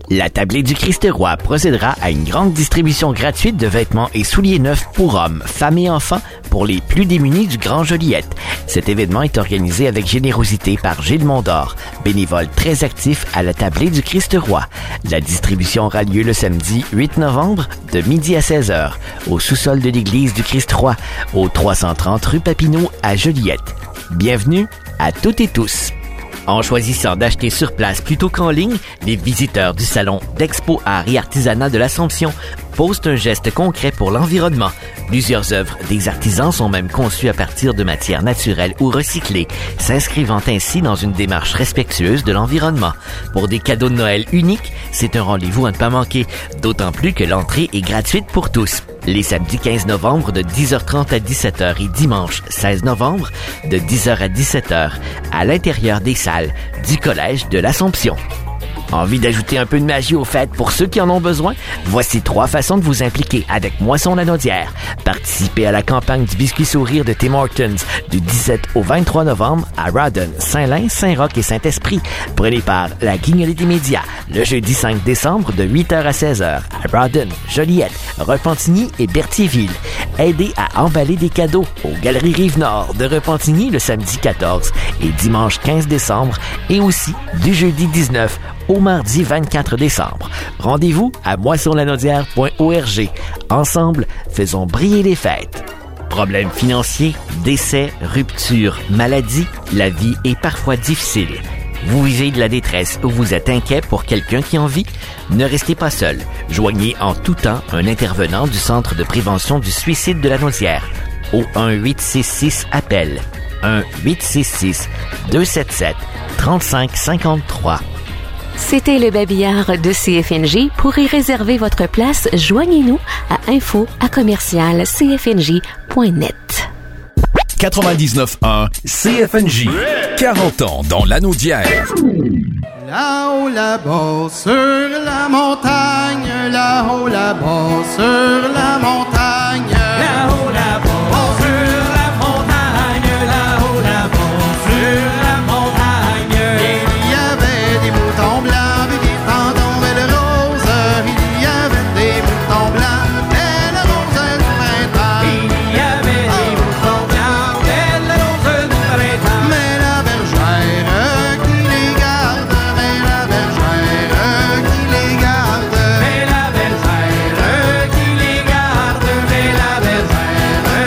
La Tablée du Christ-Roi procédera à une grande distribution gratuite de vêtements et souliers neufs pour hommes, femmes et enfants pour les plus démunis du Grand Joliette. Cet événement est organisé avec générosité par Gilles Mondor, bénévole très actif à la Tablée du Christ-Roi. La distribution aura lieu le samedi 8 novembre de midi à 16h au sous-sol de l'église du Christ-Roi, au 330 rue Papineau à Joliette. Bienvenue à toutes et tous. En choisissant d'acheter sur place plutôt qu'en ligne, les visiteurs du salon d'Expo Art et Artisanat de l'Assomption posent un geste concret pour l'environnement. Plusieurs œuvres des artisans sont même conçues à partir de matières naturelles ou recyclées, s'inscrivant ainsi dans une démarche respectueuse de l'environnement. Pour des cadeaux de Noël uniques, c'est un rendez-vous à ne pas manquer, d'autant plus que l'entrée est gratuite pour tous. Les samedis 15 novembre de 10h30 à 17h et dimanche 16 novembre de 10h à 17h à l'intérieur des salles du Collège de l'Assomption. Envie d'ajouter un peu de magie aux fêtes pour ceux qui en ont besoin? Voici 3 façons de vous impliquer avec Moisson-Lanaudière. Participez à la campagne du biscuit sourire de Tim Hortons du 17 au 23 novembre à Rawdon, Saint-Lin, Saint-Roch et Saint-Esprit. Prenez part à la guignolée des médias le jeudi 5 décembre de 8h à 16h à Rawdon, Joliette, Repentigny et Berthierville. Aidez à emballer des cadeaux aux Galeries Rive-Nord de Repentigny le samedi 14 et dimanche 15 décembre et aussi du jeudi 19 au mardi 24 décembre. Rendez-vous à moissonlanaudière.org. Ensemble, faisons briller les fêtes. Problèmes financiers, décès, rupture, maladie, la vie est parfois difficile. Vous vivez de la détresse ou vous êtes inquiet pour quelqu'un qui en vit? Ne restez pas seul. Joignez en tout temps un intervenant du Centre de prévention du suicide de Lanaudière au 1-866-APPEL. 1-866-277-3553. C'était le babillard de CFNJ. Pour y réserver votre place, joignez-nous à info@cfnj.net. 99.1 CFNJ. 40 ans dans Lanaudière. Là-haut, là-bas, sur la montagne, là-haut, là-bas, sur la montagne, là-haut, là-bas, sur la montagne, là-haut, là-bas, sur la montagne. Il y avait des moutons blancs, des tendons, belles roses. Il y avait des moutons blancs, belles roses du printemps. Il y avait des moutons blancs, belles roses du printemps. Mais la bergère qui les garde, mais la bergère qui les garde, mais la bergère qui les garde, mais la bergère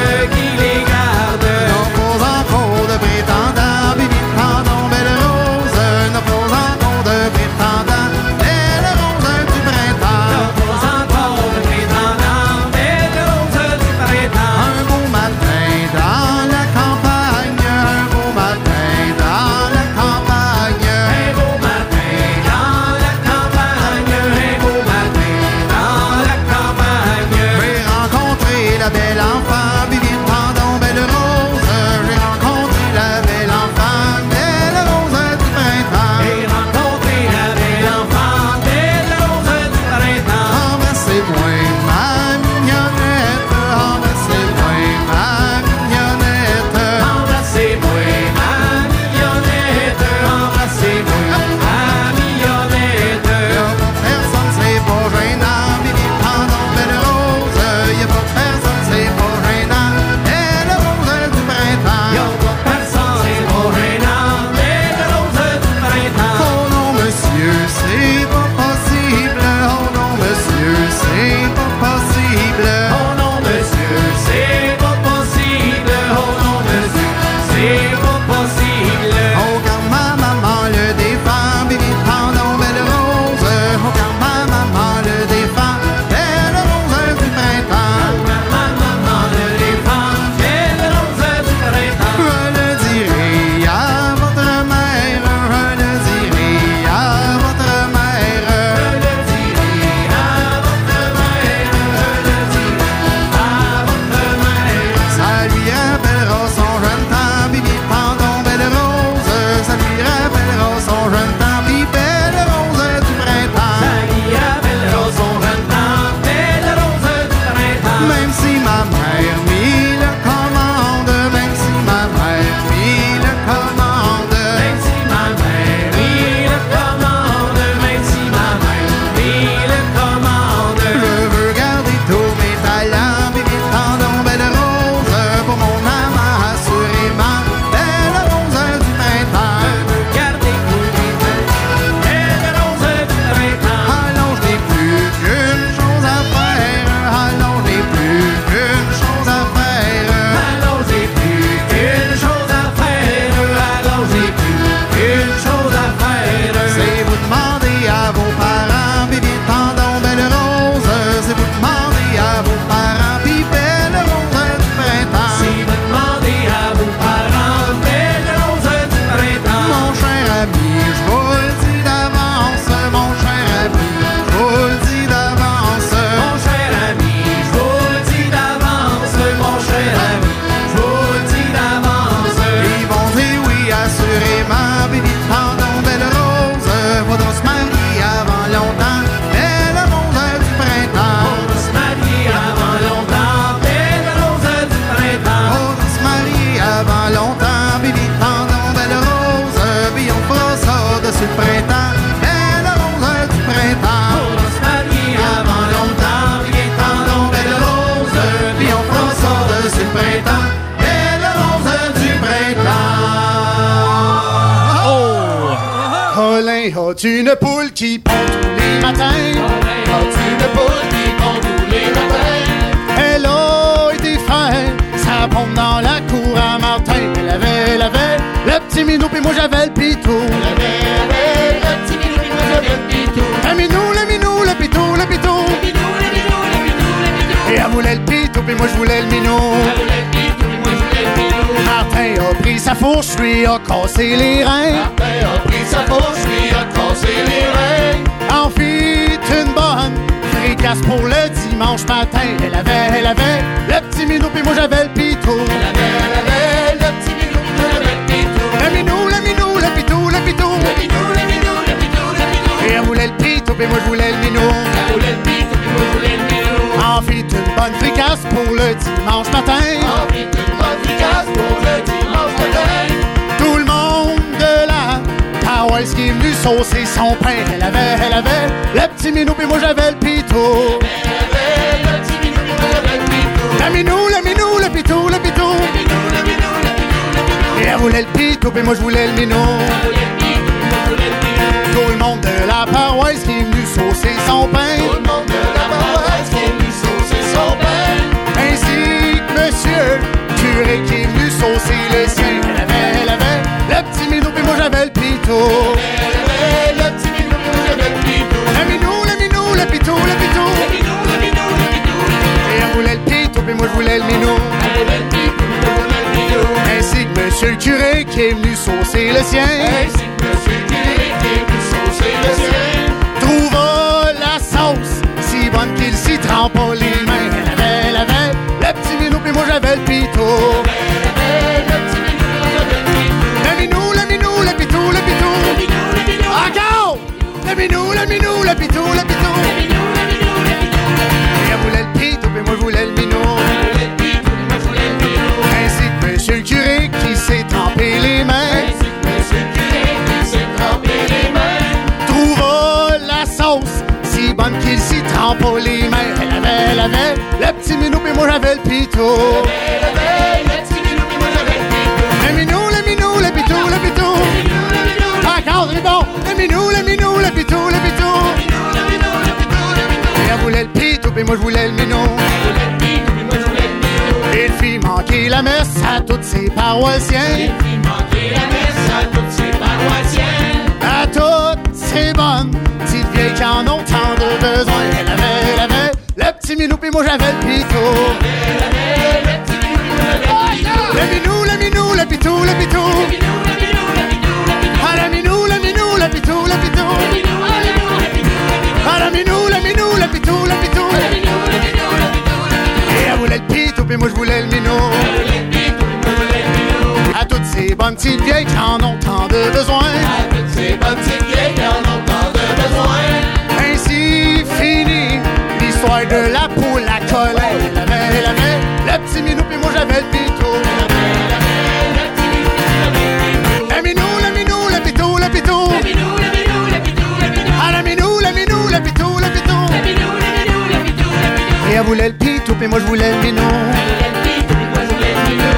Colin, as-tu une poule qui pond tous les matins? Colin, as-tu une poule qui pond tous les matins? Elle a été faite, ça pompe dans la cour à Martin. Elle avait le petit minou, pis moi j'avais le pitou. Elle avait le petit minou, pis moi j'avais le pitou. Le minou, le pitou, le pitou. Le minou, le minou, le pitou, le pitou. Et elle voulait le pitou, pis moi je voulais le minou. Elle voulait le pitou, pis moi je voulais le minou. Martin a pris sa fourche, lui a cassé les reins. Martin a pris sa fourche, lui a cassé les reins. En fit une bonne fricasse pour le dimanche matin. Elle avait le petit minou, pis moi j'avais le pitou. Elle avait le petit minou, pis moi j'avais le pitou. Le minou, le minou, le pitou, le pitou. Le minou, le minou, le pitou, le pitou. Et elle voulait le pitou, pis moi je voulais le minou. Elle voulait le pitou, pis moi je voulais le minou. En fit une bonne fricasse pour le dimanche matin. En fit une bonne fricasse pour le dimanche matin. Tout le monde de la paroisse qui est venu saucer son pain. Elle avait le petit minou, pis moi j'avais le pitou. Elle avait le petit minou, pis moi j'avais le pitou. Le minou, le minou, le pitou, le pitou. Le minou, le minou, le pitou, le pitou. Et elle voulait le pitou, pis moi je voulais le minou. Elle voulait le pitou, pis moi je voulais le minou. Tout le monde de la paroisse qui est venu saucer son pain. Tout le monde de la paroisse qui est venu saucer son pain. Ainsi que monsieur curé qui est venu saucer le sien. Elle avait le petit minou, pis moi j'avais le pitou. Elle avait le petit minou, pis moi j'avais le pitou. Le minou, le minou, le pitou, le pitou. Le minou, le minou, le pitou, le pitou. Et elle voulait le pitou, pis moi je voulais le minou. Elle voulait le pitou, pis moi je voulais le minou. Ainsi que monsieur le curé qui est venu saucer le sien. Ainsi que monsieur le curé qui est venu saucer le sien. Trouva la sauce si bonne qu'il s'y trempe pas les mains. Elle avait le petit minou, pis moi j'avais le pitou. Le minou, le minou, le pitou, le pitou. Le minou, le minou. Encore! Le minou, le minou, le pitou, le pitou. Le minou, le minou, le pitou. Et elle voulait le pitou, pis moi je voulais le minou. Elle voulait le pitou, pis moi je voulais le minou. Ainsi que monsieur le curé qui s'est trempé les mains. Ainsi que monsieur le curé qui s'est trempé les mains. Trouva la sauce si bonne qu'il s'y trempe pas les mains. Elle avait le petit minou, pis moi j'avais le pitou. Elle avait le petit minou, pis moi j'avais le pitou. Le minou, le minou, le pitou, le pitou. Le minou, le minou. Encore, c'est bon. Le minou, le minou, le pitou, le pitou. Le minou, le minou, le pitou, le pitou. Et elle voulait le pitou, pis moi je voulais le minou. Elle voulait le pitou, pis moi je voulais le minou. Et il fit manquer la messe à tous ses paroissiens. Il fit manquer la messe à tous ses paroissiens. À toutes ces bonnes petites vieilles qui en ont tant de besoin. Elle avait le petit minou, pis moi j'avais le pitou. Elle avait le petit minou, pis moi j'avais le pitou. Le minou, le minou, le pitou, le pitou. Le minou, le minou, le pitou, le pitou. Ah, le minou, le minou, le pitou, le pitou. Le minou, le minou, le pitou, le pitou. Ah, le minou, le minou, le pitou, le pitou. Le minou, le minou, le pitou, le pitou. Et elle voulait le pitou, pis moi je voulais le minou. Elle voulait le pitou, pis moi je voulais le minou. À toutes ces bonnes petites vieilles qui en ont tant de besoin. À toutes ces bonnes petites vieilles qui en ont tant de besoin. Ainsi finit l'histoire de la poule à Colin. Elle avait le petit minou, pis moi j'avais le pitou. Elle avait le petit minou, pis moi j'avais le pitou. Le minou, le minou, le pitou, le pitou. Le minou, le minou, le pitou, le pitou. Ah, le minou, le minou, le pitou, le pitou. Le minou, le minou, le pitou, le pitou. Et elle voulait le pitou, pis moi je voulais le minou. Elle voulait le pitou, pis moi je voulais le minou.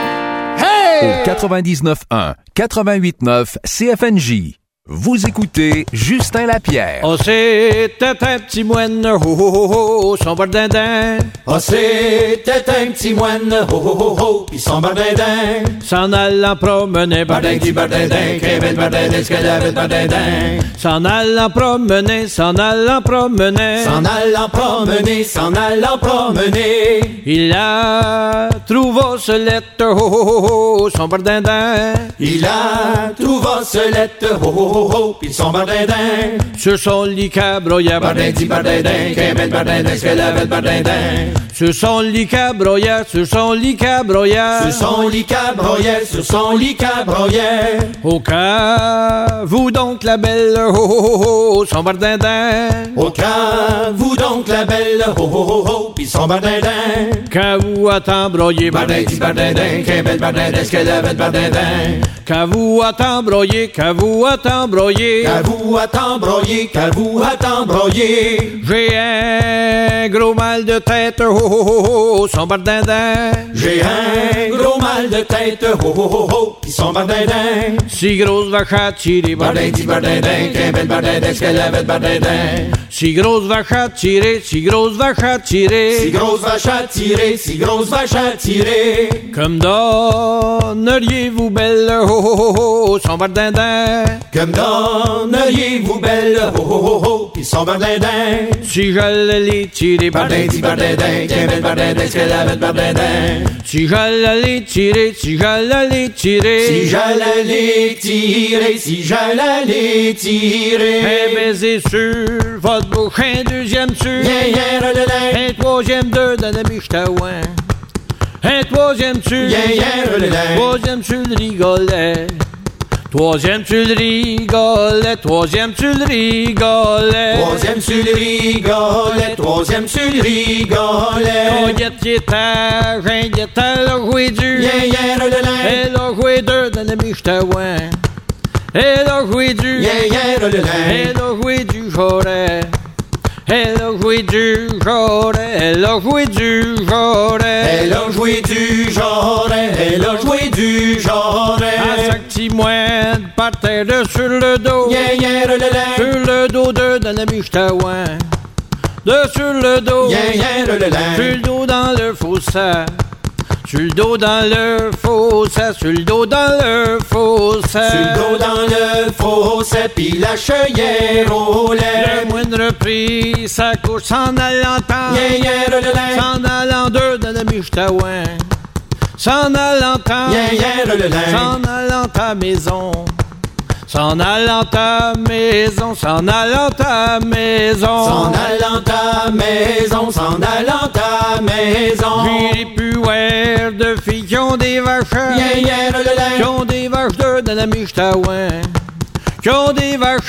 Au 99.1, 88.9 CFNJ. Vous écoutez Justin Lapierre. Oh, c'était un petit moine, ho ho ho ho, son bardindin. Oh, c'était un petit moine, ho ho ho ho, pis son bardindin. S'en allant promener, bardin, bardindin, Kevin bardindin, Skedavid bardindin. S'en allant promener, s'en allant promener. S'en allant promener, s'en allant promener. Il a trouvé Solette, ho ho ho ho, son bardindin. Il a trouvé Solette, ho ho ho ho, pis son bardindin. Sur son lit cabroya, bardin, bardindin, Kevin bardindin, Skedavid bardindin. Sur son lit cabroya, sur son lit cabroya. Sur son lit cabroya, sur son lit cabroya. Au cas, vous donc la belle, ho ho ho ho, son bardindin. Au cas, vous donc la belle, ho ho ho ho, pis son bardindin. Quand vous attend broyer, bardin, bardindin, Kevin bardindin, Skedavid bardindin. Qu'avou à t'embroyer, qu'avou à t'embroyer. Qu'avou à t'embroyer, qu'avou à t'embroyer. J'ai un gros mal de tête, oh oh oh oh, son bardindin. J'ai un gros mal de tête, oh oh oh oh, pis son bardindin. Si grosse vache à tirer, bardindi bardindin, qu'un bel bardindin, qu'elle avait bardindin. Si grosse vache à tirer, si grosse vache à tirer. Si grosse vache à tirer, si grosse vache à tirer. Comme donneriez-vous belle, oh oh oh oh, son bardindin. Comme donneriez-vous belle, oh oh oh oh, pis son bardindin. Si j'allais les tirer, bardindi bardindin, qu'un bel bardindin, qu'elle avait bardindin. Si j'allais les tirer, si j'allais les tirer. Si j'allais les tirer, si j'allais les tirer. Un baiser sur votre bouche, un deuxième sur. Un troisième deux dans la michtaouin. Un troisième sur. Troisième sur le rigolet. Troisième sur le rigolet. Troisième sur le rigolet. Troisième sur le rigolet. Troisième sur le rigolet. On guettage, un guettage, elle a joué du. Elle a joué deux dans la michtaouin. Elle a joué du. Elle a joué du joret. Elle a joué du joret. Elle a joué du joret. Elle a joué du joret. Elle a joué du joret. À chaque petit moine par terre sur le dos. Sur le dos de dans la michtaouin. De sur le dos. Sur le dos dans le fossé. Sur le dos dans le fossé, sur le dos dans le fossé. Sur le dos dans le fossé, pis la chaudière au lait. Le moindre prix, ça couche s'en allant temps. S'en allant deux dans la michtaouin. S'en allant temps. S'en allant ta maison. S'en allant ta maison, s'en allant ta maison. S'en allant ta maison, s'en allant ta maison. J'irai plus voir de filles qui ont des vaches. Qui ont des vaches dans la michtaouin. Qui ont des vaches.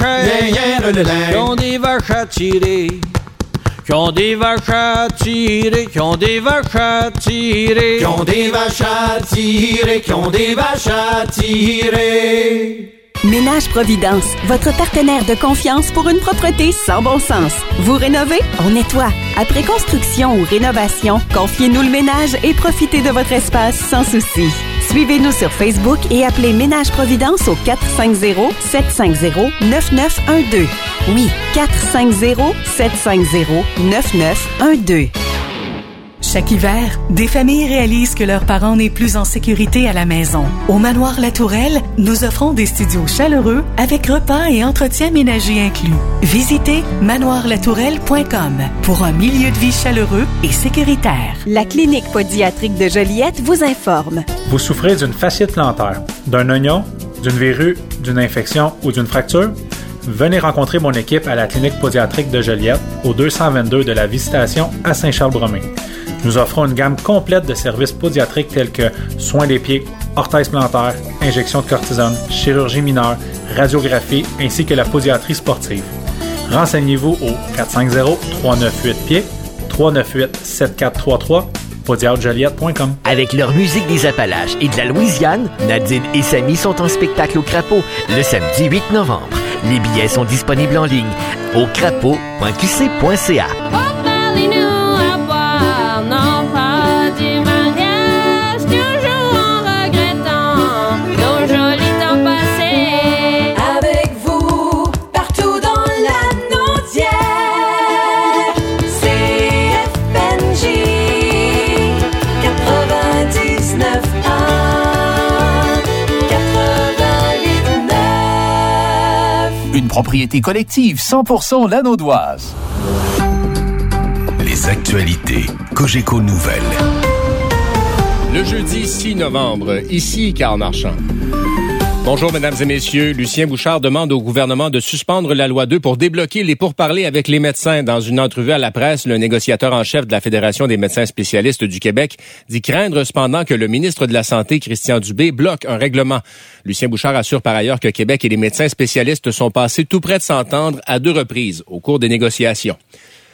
Qui ont des vaches à tirer. Qui ont des vaches à tirer. Qui ont des vaches à tirer. Qui ont des vaches à tirer. Qui ont des vaches à tirer. Ménage Providence, votre partenaire de confiance pour une propreté sans bon sens. Vous rénovez? On nettoie. Après construction ou rénovation, confiez-nous le ménage et profitez de votre espace sans souci. Suivez-nous sur Facebook et appelez Ménage Providence au 450-750-9912. Oui, 450-750-9912. Chaque hiver, des familles réalisent que leurs parents n'est plus en sécurité à la maison. Au Manoir La Tourelle, nous offrons des studios chaleureux avec repas et entretien ménager inclus. Visitez manoirlatourelle.com pour un milieu de vie chaleureux et sécuritaire. La clinique pédiatrique de Joliette vous informe. Vous souffrez d'une fasciite plantaire, d'un oignon, d'une verrue, d'une infection ou d'une fracture? Venez rencontrer mon équipe à la clinique pédiatrique de Joliette, au 222 de la Visitation à Saint-Charles-Bromé. Nous offrons une gamme complète de services pédiatriques tels que soins des pieds, orthèse plantaire, injection de cortisone, chirurgie mineure, radiographie ainsi que la pédiatrie sportive. Renseignez-vous au 450-398-PIED, 398-7433, podiatrijoliette.com. Avec leur musique des Appalaches et de la Louisiane, Nadine et Samy sont en spectacle au Crapaud le samedi 8 novembre. Les billets sont disponibles en ligne au crapaud.qc.ca. Une propriété collective 100% lanaudoise. Les actualités Cogeco Nouvelles. Le jeudi 6 novembre, ici Karl Marchand. Bonjour, mesdames et messieurs. Lucien Bouchard demande au gouvernement de suspendre la loi 2 pour débloquer les pourparlers avec les médecins. Dans une entrevue à la presse, le négociateur en chef de la Fédération des médecins spécialistes du Québec dit craindre cependant que le ministre de la Santé, Christian Dubé, bloque un règlement. Lucien Bouchard assure par ailleurs que Québec et les médecins spécialistes sont passés tout près de s'entendre à 2 reprises au cours des négociations.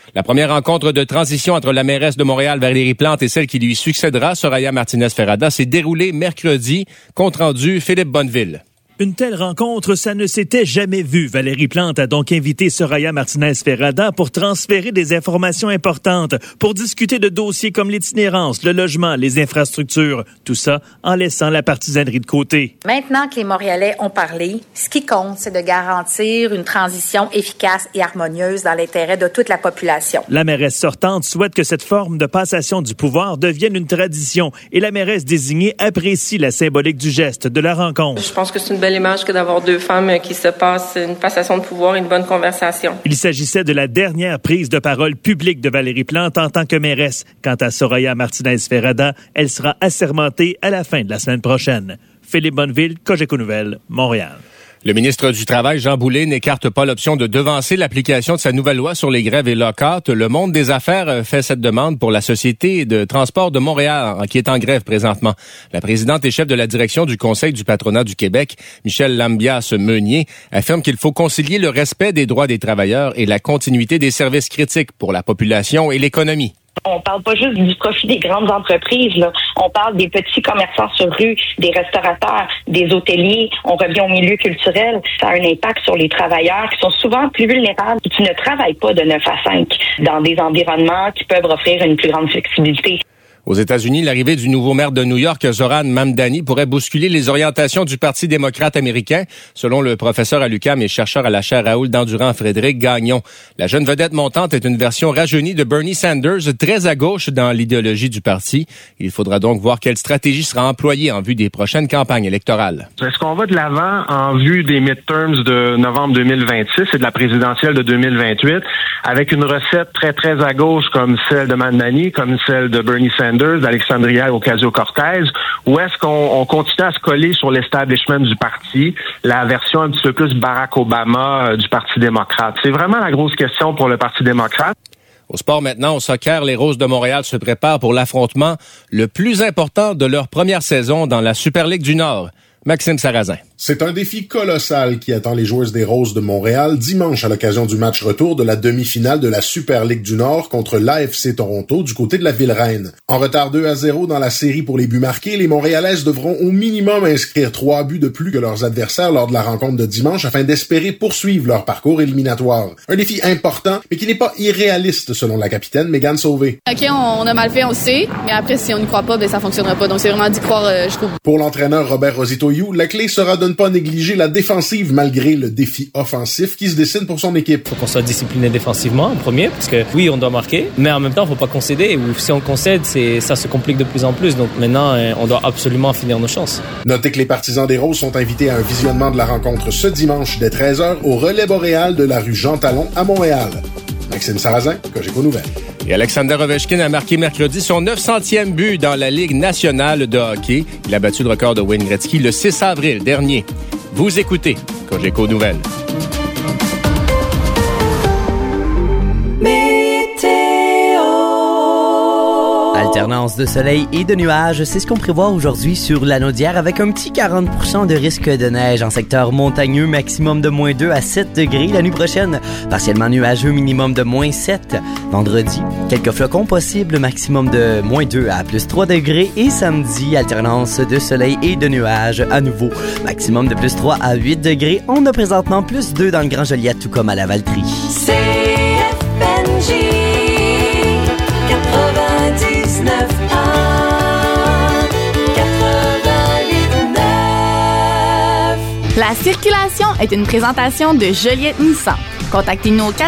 La première rencontre de transition entre la mairesse de Montréal, Valérie Plante, et celle qui lui succédera, Soraya Martinez-Ferrada, s'est déroulée mercredi. Compte rendu, Philippe Bonneville. Une telle rencontre, ça ne s'était jamais vu. Valérie Plante a donc invité Soraya Martinez-Ferrada pour transférer des informations importantes, pour discuter de dossiers comme l'itinérance, le logement, les infrastructures, tout ça en laissant la partisanerie de côté. Maintenant que les Montréalais ont parlé, ce qui compte, c'est de garantir une transition efficace et harmonieuse dans l'intérêt de toute la population. La mairesse sortante souhaite que cette forme de passation du pouvoir devienne une tradition et la mairesse désignée apprécie la symbolique du geste, de la rencontre. Je pense que c'est une belle image que d'avoir deux femmes qui se passent une passation de pouvoir et une bonne conversation. Il s'agissait de la dernière prise de parole publique de Valérie Plante en tant que mairesse. Quant à Soraya Martinez-Ferrada, elle sera assermentée à la fin de la semaine prochaine. Philippe Bonneville, Cogeco Nouvelles, Montréal. Le ministre du Travail, Jean Boulet, n'écarte pas l'option de devancer l'application de sa nouvelle loi sur les grèves et lock-out. Le monde des affaires fait cette demande pour la Société de transport de Montréal, qui est en grève présentement. La présidente et chef de la direction du Conseil du patronat du Québec, Michèle Lambias-Meunier, affirme qu'il faut concilier le respect des droits des travailleurs et la continuité des services critiques pour la population et l'économie. On parle pas juste du profit des grandes entreprises, là. On parle des petits commerçants sur rue, des restaurateurs, des hôteliers. On revient au milieu culturel. Ça a un impact sur les travailleurs qui sont souvent plus vulnérables et qui ne travaillent pas de 9 à 5 dans des environnements qui peuvent offrir une plus grande flexibilité. Aux États-Unis, l'arrivée du nouveau maire de New York, Zoran Mamdani, pourrait bousculer les orientations du Parti démocrate américain, selon le professeur à l'UQAM et chercheur à la chaire Raoul d'Endurant Frédéric Gagnon. La jeune vedette montante est une version rajeunie de Bernie Sanders, très à gauche dans l'idéologie du parti. Il faudra donc voir quelle stratégie sera employée en vue des prochaines campagnes électorales. Est-ce qu'on va de l'avant en vue des midterms de novembre 2026 et de la présidentielle de 2028 avec une recette très, très à gauche comme celle de Mamdani, comme celle de Bernie Sanders, d'Alexandria Ocasio-Cortez, ou est-ce qu'on continue à se coller sur l'establishment du parti, la version un petit peu plus Barack Obama du Parti démocrate? C'est vraiment la grosse question pour le Parti démocrate. Au sport maintenant, au soccer, les Roses de Montréal se préparent pour l'affrontement le plus important de leur première saison dans la Super Ligue du Nord. Maxime Sarrazin. C'est un défi colossal qui attend les joueuses des Roses de Montréal dimanche à l'occasion du match retour de la demi-finale de la Super Ligue du Nord contre l'AFC Toronto du côté de la Ville-Reine. En retard 2-0 dans la série pour les buts marqués, les Montréalaises devront au minimum inscrire 3 buts de plus que leurs adversaires lors de la rencontre de dimanche afin d'espérer poursuivre leur parcours éliminatoire. Un défi important, mais qui n'est pas irréaliste selon la capitaine Mégane Sauvé. OK, on a mal fait, on le sait, mais après, si on n'y croit pas, ben ça fonctionnera pas. Donc c'est vraiment d'y croire, je trouve. Pour l'entraîneur Robert Rosito-You, la clé sera de ne pas négliger la défensive malgré le défi offensif qui se dessine pour son équipe. Faut qu'on soit discipliné défensivement en premier, parce que oui, on doit marquer, mais en même temps, faut pas concéder. Ou si on concède, ça se complique de plus en plus. Donc maintenant, on doit absolument finir nos chances. Notez que les partisans des Roses sont invités à un visionnement de la rencontre ce dimanche dès 13h au Relais Boréal de la rue Jean Talon à Montréal. Maxime Sarrazin, Cogeco Nouvelles. Et Alexander Ovechkin a marqué mercredi son 900e but dans la Ligue nationale de hockey. Il a battu le record de Wayne Gretzky le 6 avril dernier. Vous écoutez Cogeco Nouvelles. Alternance de soleil et de nuages, c'est ce qu'on prévoit aujourd'hui sur la Naudière avec un petit 40% de risque de neige en secteur montagneux, maximum de moins 2 à 7 degrés. La nuit prochaine, partiellement nuageux, minimum de moins 7. Vendredi, quelques flocons possibles, maximum de moins 2 à plus 3 degrés. Et samedi, alternance de soleil et de nuages à nouveau, maximum de plus 3 à 8 degrés. On a présentement plus 2 dans le Grand Joliette, tout comme à la Valtrie. CFNJ 99.1 La circulation est une présentation de Joliette Nissan. Contactez-nous au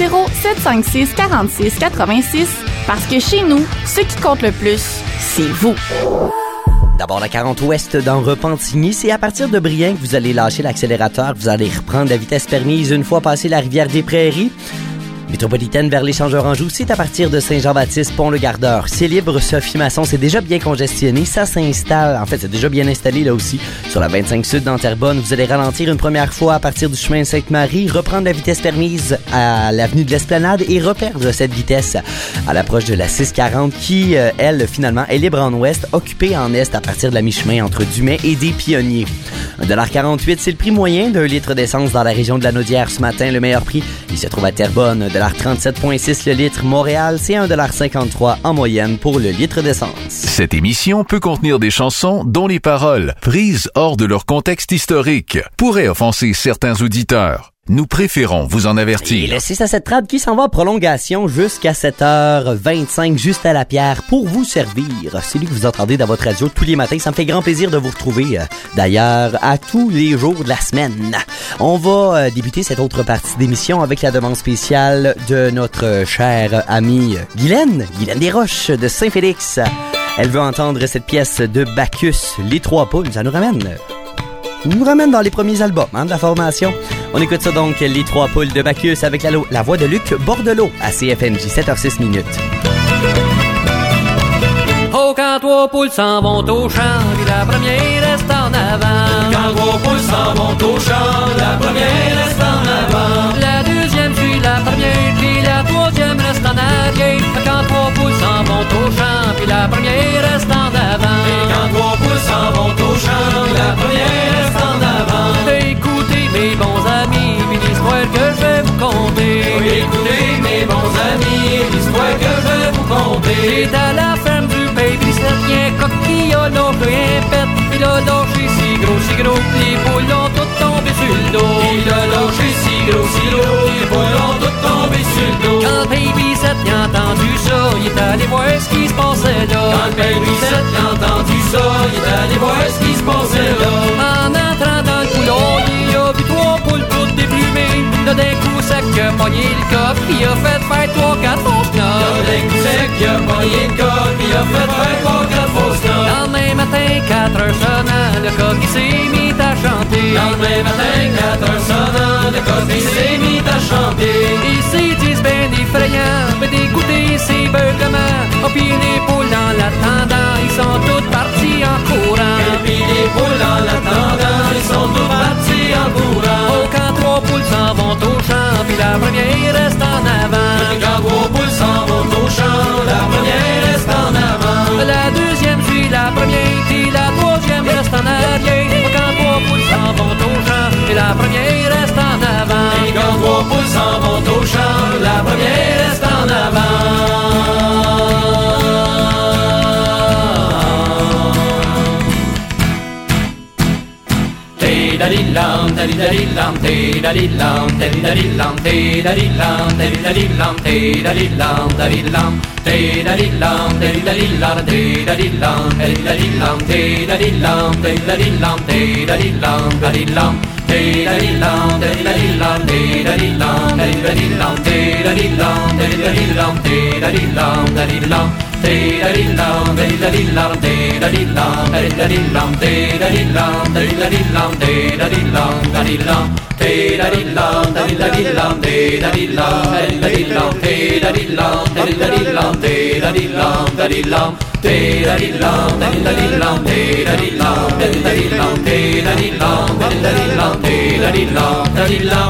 450-756-4686 parce que chez nous, ce qui compte le plus, c'est vous. D'abord, la 40 ouest dans Repentigny, c'est à partir de Brien que vous allez lâcher l'accélérateur, que vous allez reprendre la vitesse permise une fois passé la rivière des Prairies. Métropolitaine vers l'échangeur Anjou, c'est à partir de Saint-Jean-Baptiste, Pont-le-Gardeur. C'est libre, Sophie Masson, c'est déjà bien congestionné. Ça s'installe, en fait, c'est déjà bien installé là aussi. Sur la 25 Sud dans Terrebonne, vous allez ralentir une première fois à partir du chemin Sainte-Marie, reprendre la vitesse permise à l'avenue de l'Esplanade et reperdre cette vitesse à l'approche de la 640 qui, elle, finalement, est libre en ouest, occupée en est à partir de la mi-chemin entre Dumais et des Pionniers. 1,48 $, c'est le prix moyen d'un litre d'essence dans la région de la Naudière ce matin. Le meilleur prix, il se trouve à Terrebonne, 1,37,6 le litre. Montréal, c'est 1,53 en moyenne pour le litre d'essence. Cette émission peut contenir des chansons dont les paroles, prises hors de leur contexte historique, pourraient offenser certains auditeurs. Nous préférons vous en avertir. Et le 6 à 7 qui s'en va en prolongation jusqu'à 7h25, juste à la pierre, pour vous servir. C'est lui que vous entendez dans votre radio tous les matins. Ça me fait grand plaisir de vous retrouver, d'ailleurs, à tous les jours de la semaine. On va débuter cette autre partie d'émission avec la demande spéciale de notre chère amie Guylaine Desroches de Saint-Félix. Elle veut entendre cette pièce de Bacchus, Les Trois Poules. Ça nous ramène dans les premiers albums de la formation. On écoute ça donc, Les Trois Poules de Bacchus, avec la voix de Luc Bordelot à CFNJ, 7h06 minutes. Oh, quand trois poules s'en vont au champ, puis la première reste en avant. Quand trois poules s'en vont au champ, la première reste en avant. La deuxième suit la première, puis la troisième reste en arrière. Quand trois poules s'en vont au champ, puis la première reste en avant. Et quand trois poules s'en vont au champ, la première reste en avant. Écoutez mes bons amis, puis l'histoire que je vais vous conter. Oui, écoutez mes bons amis, l'histoire que je vais vous conter. C'est à la ferme du pays, puis c'est rien coquille, a lâché un pet. Il a lâché si gros, les poules ont toutes tombé sur le dos. Il a lâché si gros, les poules ont toutes tombé sur le dos. Quand le baby set a entendu ça, il est allé voir ce qui se passait là. Quand le baby set a entendu ça, il est allé voir ce qui se passait là. En entrant dans le couloir, il a vu trois poules toutes déplumées. Là d'un coup sec, il a pogné le coffre, il a fait faire 3-4 fausses notes. Là d'un coup sec, il a pogné le coffre, il a fait faire 3-4 fausses notes. Lendemain matin, 4 heures sonnant, le coq il s'est mis à chanter. Lendemain matin, 4 heures sonnant, le coq il s'est mis à chanter. Il s'est dit ben effrayant, mais dégoûter ses beurlements. Oh puis les poules en l'attendant, ils sont toutes partis en courant. Et puis les poules en l'attendant, ils sont toutes partis en courant. Oh quand trois poules s'en vont au champ, puis la première reste en avant. Et quand trois poules s'en vont au champ, la première reste en avant. La deuxième suit la première, puis la troisième reste en arrière. Quand trois poules s'en vont au champ, et la première reste en avant. Et quand trois poules s'en vont au champ, la première reste en avant. Te-da-di-lam, te-di-da-di-lam, te-da-di-lam, te-di-da-di-lam, te-da-di-lam, te-di-da-di-lam, te-da-di-lam, te-di-da-di-lam, te-da-di-lam, te-di-da-di-lam, te-da-di-lam, te-di-da-di-lam, te-da-di-lam, te-di-da-di-lam, te-da-di-lam, te-di-lam. Te-da-di-lam, te-di-da-di-lam, te-da-di-lam, te-di-da-di-lam, te-da-di-lam, te-di-da-di-lam, te-da-di-lam, te-di-lam. Te-da-di-lam, te-di-da-di-lam, te-da-di-lam, te-di-da-di-lam, te-da-di-lam, te-di-da-di-lam, te-da-di-lam, te-di-lam. Te-da-di-lam, te-di-da-di-lam, te-da-di-lam, te-di-da-di-lam, te-da-di-lam, te-di-da-di-lam, te-da-di-lam, te-di-lam. Te-da-di-lam, te-di-da-di-lam, te-da-di-lam, te-di-da-di-lam, te-da-di-lam, te-di-da-di-lam, te-da-di-lam, te-di-lam.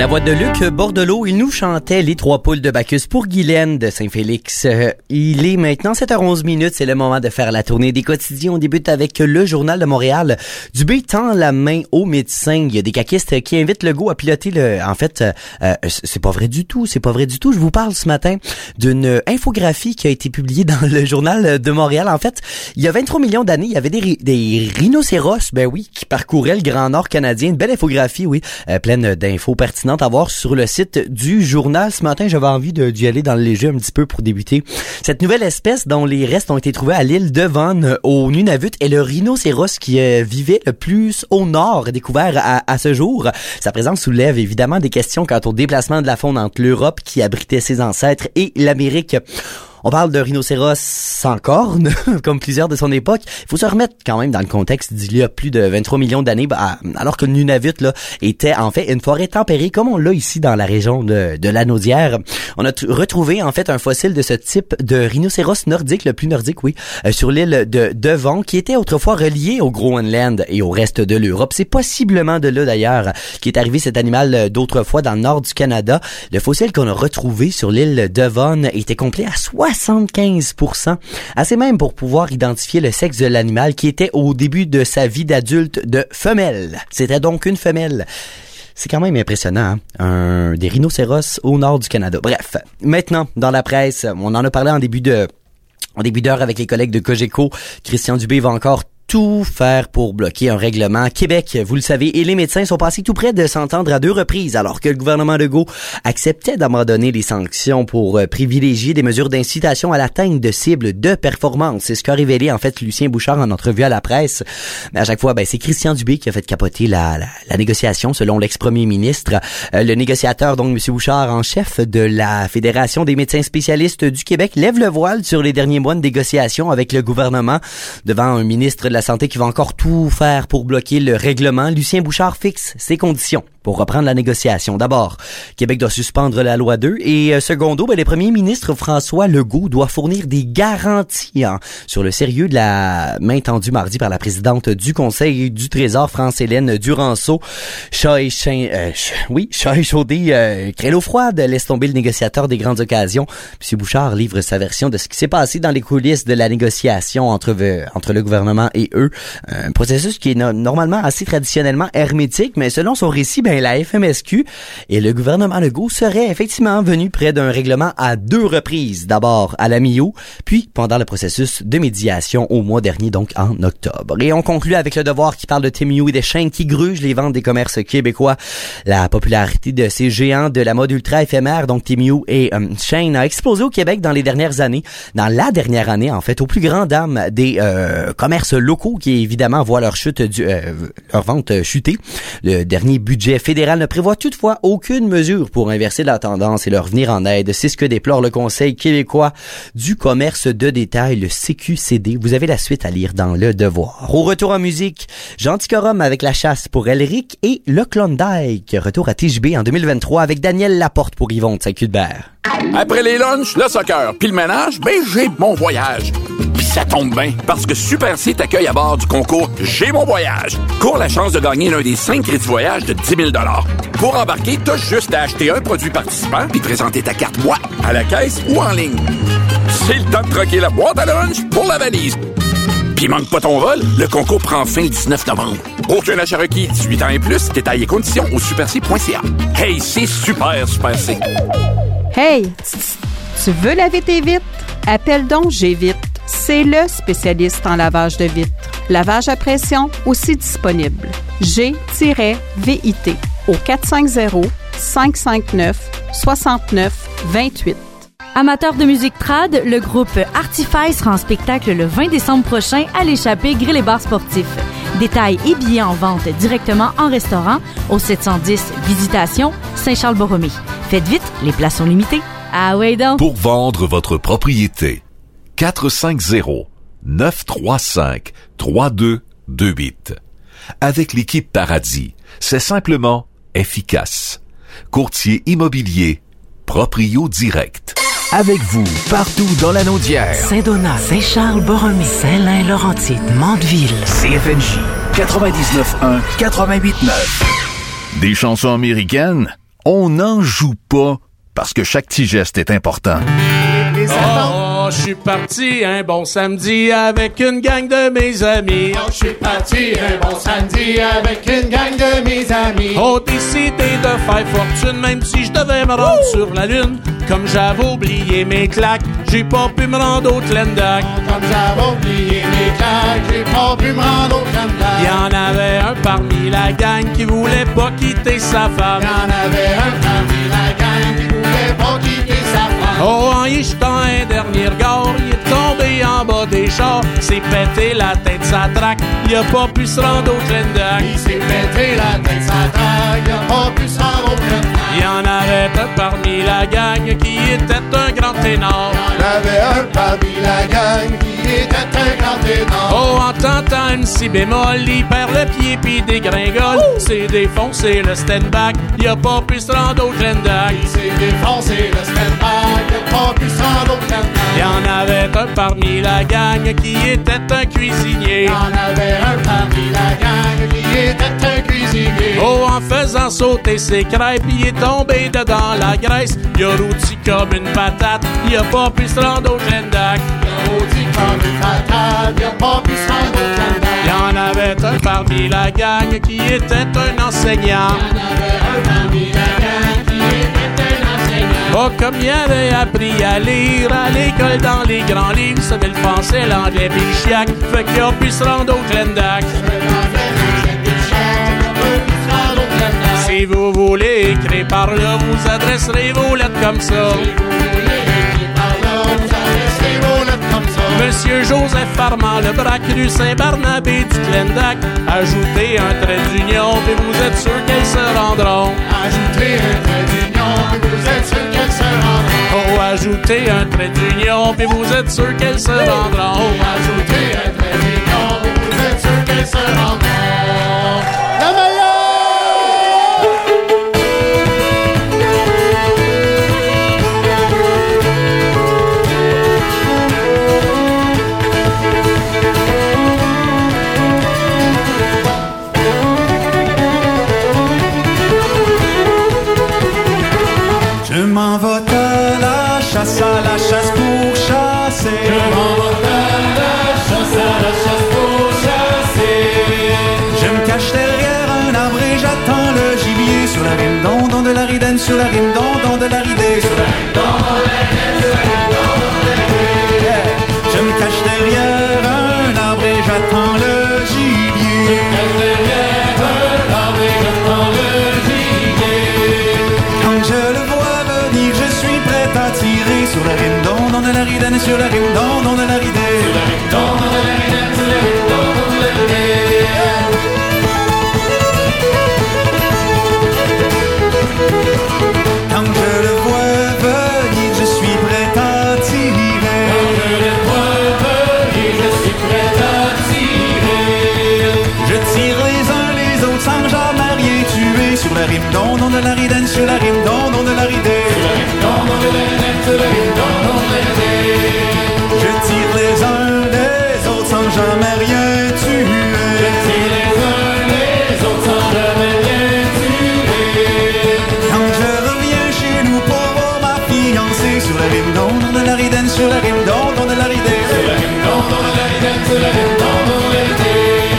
La voix de Luc Bordelot, il nous chantait Les Trois Poules de Bacchus pour Guylaine de Saint-Félix. Il est maintenant 7h11, c'est le moment de faire la tournée des quotidiens. On débute avec le Journal de Montréal. Dubé tend la main aux médecins. Il y a des caquistes qui invitent Legault à piloter c'est pas vrai du tout, Je vous parle ce matin d'une infographie qui a été publiée dans le Journal de Montréal. En fait, il y a 23 millions d'années, il y avait des rhinocéros, qui parcouraient le Grand Nord canadien. Une belle infographie, pleine d'infos pertinentes à voir sur le site du journal. Ce matin, j'avais envie d'y aller dans le léger un petit peu pour débuter. Cette nouvelle espèce dont les restes ont été trouvés à l'île de Vaughan, au Nunavut, est le rhinocéros qui vivait le plus au nord, découvert à ce jour. Sa présence soulève évidemment des questions quant au déplacement de la faune entre l'Europe, qui abritait ses ancêtres, et l'Amérique. On parle de rhinocéros sans cornes, comme plusieurs de son époque. Il faut se remettre quand même dans le contexte d'il y a plus de 23 millions d'années, alors que le Nunavut était en fait une forêt tempérée, comme on l'a ici dans la région de Lanaudière. On a retrouvé en fait un fossile de ce type de rhinocéros nordique, le plus nordique, sur l'île de Devon, qui était autrefois relié au Groenland et au reste de l'Europe. C'est possiblement de là d'ailleurs qu'est arrivé cet animal d'autrefois dans le nord du Canada. Le fossile qu'on a retrouvé sur l'île Devon était complet à 75%, assez même pour pouvoir identifier le sexe de l'animal, qui était au début de sa vie d'adulte de femelle. C'était donc une femelle. C'est quand même impressionnant, hein? Des rhinocéros au nord du Canada. Bref, maintenant, dans la presse, on en a parlé en début d'heure avec les collègues de Cogeco. Christian Dubé va encore tout faire pour bloquer un règlement. Québec, vous le savez, et les médecins sont passés tout près de s'entendre à 2 reprises, alors que le gouvernement Legault acceptait d'abandonner les sanctions pour privilégier des mesures d'incitation à l'atteinte de cibles de performance. C'est ce qu'a révélé en fait Lucien Bouchard en entrevue à la presse. Mais à chaque fois, c'est Christian Dubé qui a fait capoter la négociation, selon l'ex-premier ministre. Le négociateur, donc M. Bouchard, en chef de la Fédération des médecins spécialistes du Québec, lève le voile sur les derniers mois de négociations avec le gouvernement devant un ministre de la Santé qui va encore tout faire pour bloquer le règlement. Lucien Bouchard fixe ses conditions pour reprendre la négociation. D'abord, Québec doit suspendre la loi 2 et secondo, le premier ministre François Legault doit fournir des garanties sur le sérieux de la main tendue mardi par la présidente du Conseil du Trésor, France-Hélène Duranceau. Chat échaudé, crée l'eau froide, laisse tomber le négociateur des grandes occasions. M. Bouchard livre sa version de ce qui s'est passé dans les coulisses de la négociation entre le gouvernement et eux. Un processus qui est normalement assez traditionnellement hermétique, mais selon son récit, la FMSQ et le gouvernement Legault seraient effectivement venus près d'un règlement à 2 reprises. D'abord à la mi-août, puis pendant le processus de médiation au mois dernier, donc en octobre. Et on conclut avec Le Devoir qui parle de Temu et des chaînes qui grugent les ventes des commerces québécois. La popularité de ces géants de la mode ultra éphémère, donc Temu et Shein, a explosé au Québec dans la dernière année, en fait, au plus grand dam des commerces locaux qui évidemment voient leur vente chuter. Le dernier budget fédéral ne prévoit toutefois aucune mesure pour inverser la tendance et leur venir en aide. C'est ce que déplore le Conseil québécois du commerce de détail, le CQCD. Vous avez la suite à lire dans Le Devoir. Au retour en musique, Gentilcorum avec La Chasse pour Elric et Le Klondike. Retour à TJB en 2023 avec Daniel Laporte pour Yvon de Saint-Cuthbert. Après les lunchs, le soccer, puis le ménage, j'ai mon voyage. Puis ça tombe bien, parce que Super C t'accueille à bord du concours J'ai mon voyage. Cours la chance de gagner l'un des 5 crédits voyage de 10 000 $. Pour embarquer, t'as juste à acheter un produit participant puis présenter ta carte Moi à la caisse ou en ligne. C'est le temps de troquer la boîte à lunch pour la valise. Puis manque pas ton vol, le concours prend fin le 19 novembre. Aucun achat requis, 18 ans et plus, détails et conditions au superc.ca. Hey, c'est Super C. Hey, tu veux laver tes vitres? Appelle donc G-Vite. C'est le spécialiste en lavage de vitres. Lavage à pression aussi disponible. G-VIT au 450-559-6928. Amateurs de musique trad, le groupe Artify sera en spectacle le 20 décembre prochain à l'Échappée Grill et Bar Sportif. Détails et billets en vente directement en restaurant au 710 Visitation Saint-Charles-Borromée. Faites vite, les places sont limitées. Ah ouais donc! Pour vendre votre propriété, 450-935-3228. Avec l'équipe Paradis, c'est simplement efficace. Courtier immobilier, Proprio Direct. Avec vous, partout dans la Naudière. Saint-Donat, Saint-Charles-Borromée, Saint-Lin-Laurentide, Mandeville. CFNJ 99.1, 88.9. Des chansons américaines? On n'en joue pas parce que chaque petit geste est important. Oh, je suis parti un bon samedi avec une gang de mes amis. Oh, je suis parti un bon samedi avec une gang de mes amis. Oh, décidé de faire fortune même si je devais me rendre sur la lune. Comme j'avais oublié mes claques, j'ai pas pu me rendre au Glendac. Comme j'avais oublié mes claques, j'ai pas pu me rendre au Glendac. Il y en avait un parmi la gang qui voulait pas quitter sa femme. Il y en avait un parmi la gang qui voulait pas quitter sa femme. Oh, en y jetant un dernier regard, il est tombé en bas des chars. S'est pété la tête sa traque, il a pas pu se rendre au Glendac. Il s'est pété la tête sa traque, il a pas pu se rendre au Glendac. Il y en avait un parmi la gang qui était un grand ténor. Il y en avait un parmi la gang qui était un grand ténor. Oh, en tentant une si bémol, il perd le pied pis dégringole. C'est défoncé le stand-back, il a pas pu se rendre au Glendac. Il s'est défoncé le stand-back, il a pas pu se rendre au Glendac. Il y en avait un parmi la gang qui était un cuisinier. Il y en avait un parmi la gang qui était un cuisinier. Oh, en faisant sauter ses crêpes, il est tombé dedans la graisse. Il a rôti comme une patate, il a pas pu se rendre au Glendac. Il a rôti comme une patate, il a pas pu se rendre au Glendac. Il y en avait un parmi la gang qui était un enseignant. Il y en avait un parmi la gang qui était un enseignant. Oh, comme il avait appris à lire à l'école dans les grands livres, il savait le français, l'anglais pis le chiac, fait qu'il a pu se rendre au Glendac. Si vous voulez écrire par là, vous adresserez vos lettres comme ça. Monsieur Joseph Armand, le braque rue Saint-Barnabé du Glendac. Ajoutez un trait d'union, puis vous êtes sûr qu'elles se rendront. Ajoutez un trait d'union, puis vous êtes sûr qu'elles se rendront. Oh, ajoutez un trait d'union, puis vous êtes sûr qu'elles se rendront. Oh, ajoutez un trait d'union, puis vous êtes sûr qu'elles se rendront. La meilleure! Je m'en vais à la chasse pour chasser. Je m'en vais à la chasse pour chasser. Je me cache derrière un arbre et j'attends le gibier. Sur la rime don de la ridaine, sur la rime don de la ridée. Sur la rime don de la ridaine, sur la rime don de la ridée. Je me cache derrière un arbre et j'attends le gibier. Je me cache derrière un arbre et j'attends le gibier. Quand je le vois venir, je suis prêt à tirer. Sur la rime don de la ridaine, sur la rime don de la ridée. Sur la rime don de la ridaine, sur la rime don de la ridée. Quand je le vois venir, je suis prêt à tirer. Quand je le vois venir, je suis prêt à tirer. Je tire les uns les autres sans jamais rien tuer. Sur la rime don de la ridaine, sur la rime don de la ridée. Sur la rime don de la ridaine, sur la rime don de la ridée. Je tire les uns les autres sans jamais rien tuer. Je tire les uns les autres sans jamais rien tuer. Quand je reviens chez nous pour voir ma fiancée, sur la rime don de la ridaine, sur la rime don de la ridée. Sur la rime don de la ridaine, sur la rime don de la ridée.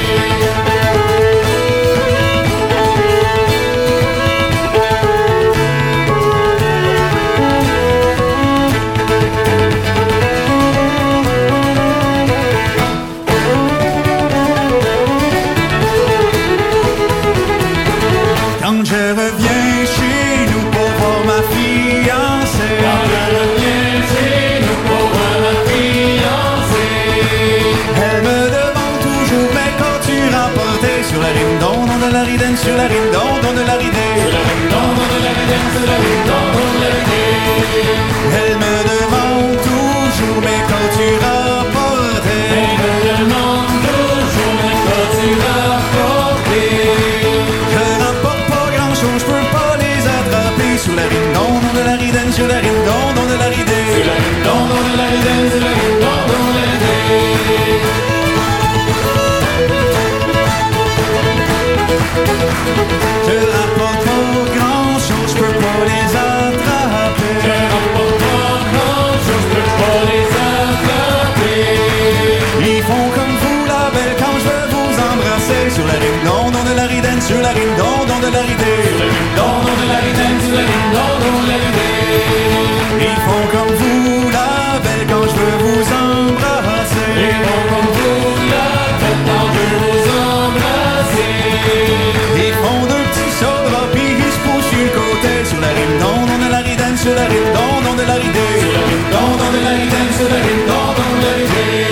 Quand je reviens chez nous pour voir ma fiancée. Quand je reviens chez nous pour voir ma fiancée. Elle me demande toujours, mais quand tu rapportais. Sur la rime don de la ridaine, sur la rime don de la ridée. Sur la rime don de la ridaine, sur la rime don de la ridée. Elle me demande toujours, mais quand tu rapportais. Elle me demande toujours, mais quand tu rapportais. Je rapporte pas grand chose, je peux pas les attraper. Sur la rime don de la ridaine, sur la rime don de la ridée. Sur la rime don de la ridaine, sur la rime don de la ridée. Je rapporte pas grand chose, je peux sur la rive don de la ridée. Don de la ridée, sur la rive don de la ridée. Ils font comme vous la belle quand je veux vous embrasser. Ils font comme vous la belle quand je veux vous embrasser. Ils font deux petits sauts de puis ils se poussent sur le côté. Sur la rive don de la ridée, sur la rive don de la ridée. Sur la rive don de la ridée, sur la rive don de la ridée.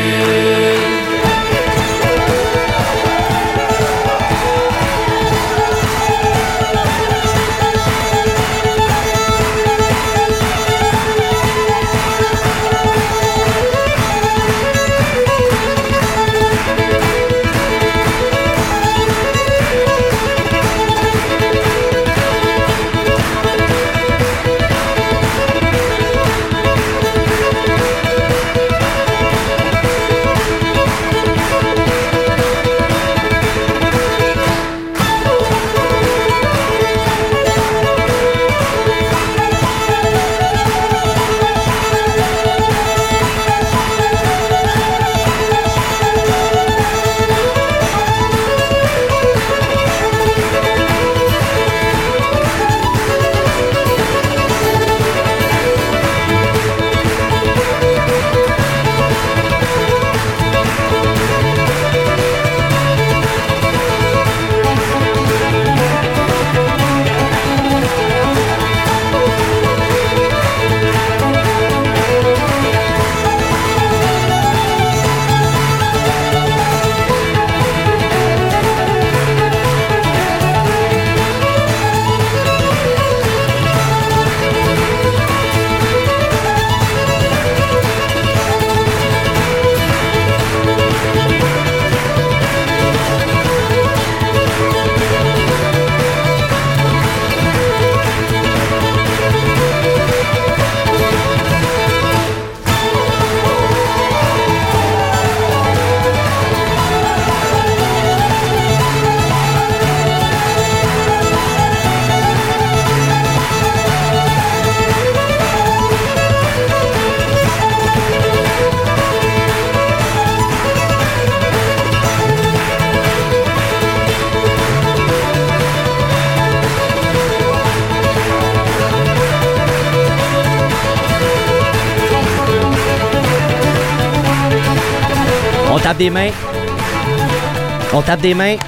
tape des mains. On tape des mains.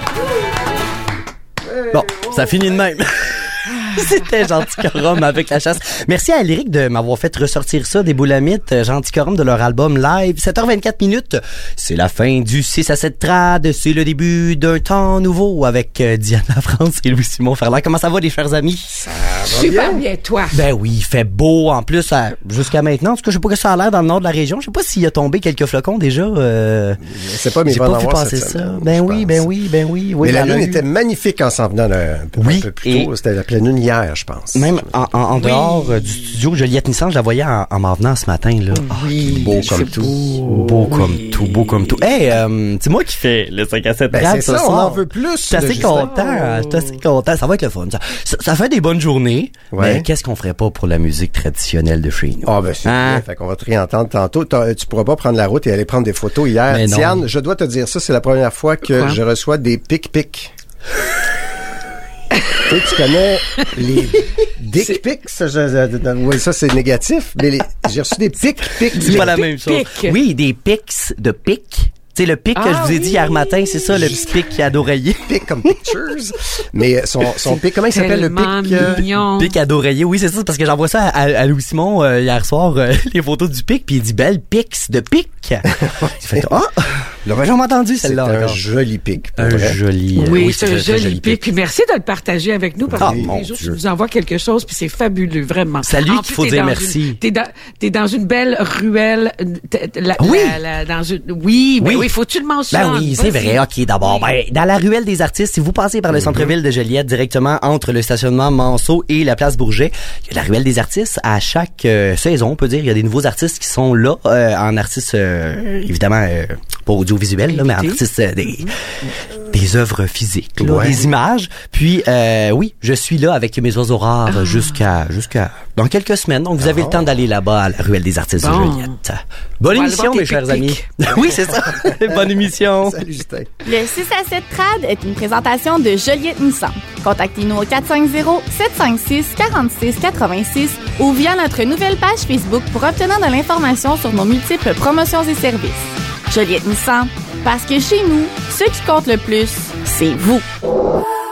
Bon, ça finit de même. C'était Genticorum avec la chasse. Merci à Lyric de m'avoir fait ressortir ça des Boulamites, Genticorum de leur album live. 7h24 minutes. C'est la fin du 6 à 7 trad. C'est le début d'un temps nouveau avec Diane Lafrance et Louis-Simon Ferland. Comment ça va, les chers amis? Ça va super bien, toi. Ben oui, il fait beau. En plus, jusqu'à maintenant, en tout cas, je sais pas que ça a l'air dans le nord de la région. Je sais pas s'il a tombé quelques flocons déjà. C'est pas, mais j'ai pas vu passer ça. Ben oui. Mais la lune était magnifique en s'en venant un peu plus tôt. C'était la pleine lune hier, je pense. Même en dehors du studio, Juliette Nissan, je la voyais en m'en venant ce matin, là. Oui. Beau comme tout. Beau comme tout. Hey, c'est moi qui fais le 5 à 7 c'est ça, on en veut plus. Je suis assez content. Ça va être le fun. Ça fait des bonnes journées. Ouais. Mais qu'est-ce qu'on ferait pas pour la musique traditionnelle de chez nous? Ah, ben, c'est bien. Fait qu'on va te réentendre tantôt. Tu pourras pas prendre la route et aller prendre des photos hier. Diane, je dois te dire ça, c'est la première fois que je reçois des pic-pics. Tu connais les dick pics? Oui, ça, c'est négatif. Mais j'ai reçu des pics-pics. C'est pas la même chose. Oui, des pics de pics. Tu sais, le pic que je vous ai dit hier matin, c'est ça, le petit pic à d'oreiller. Pic comme pictures. Mais son pic, comment il s'appelle le pic? Pic à d'oreiller, oui, c'est ça, parce que j'envoie ça à Louis-Simon hier soir, les photos du pic, puis il dit belle pics de pic. J'ai fait, là, j'ai entendu celle-là. C'est un joli pic. Joli. Oui, c'est un joli pic. Puis merci de le partager avec nous, parce que les jours, tu nous envoies quelque chose, puis c'est fabuleux, vraiment. C'est à lui qu'il faut dire merci. T'es dans une belle ruelle. Oui, faut-tu le mentionner? Ben oui, c'est vrai. OK, d'abord, dans la ruelle des artistes, si vous passez par le centre-ville de Joliette, directement entre le stationnement Manceau et la place Bourget, il y a la ruelle des artistes. À chaque saison, on peut dire, il y a des nouveaux artistes qui sont là, en artistes, évidemment, pas audiovisuels, là, mais en artistes des œuvres physiques, là, des images. Puis, oui, je suis là avec mes oiseaux rares jusqu'à dans quelques semaines. Donc, vous avez le temps d'aller là-bas à la Ruelle des Artistes de Joliette. Bonne émission, mes chers amis. Oui, c'est ça. Bonne émission. Salut, Justin. Le 6 à 7 Trad est une présentation de Joliette Nissan. Contactez-nous au 450-756-4686 ou via notre nouvelle page Facebook pour obtenir de l'information sur nos multiples promotions et services. Joliette Nissan, parce que chez nous, ce qui compte le plus, c'est vous.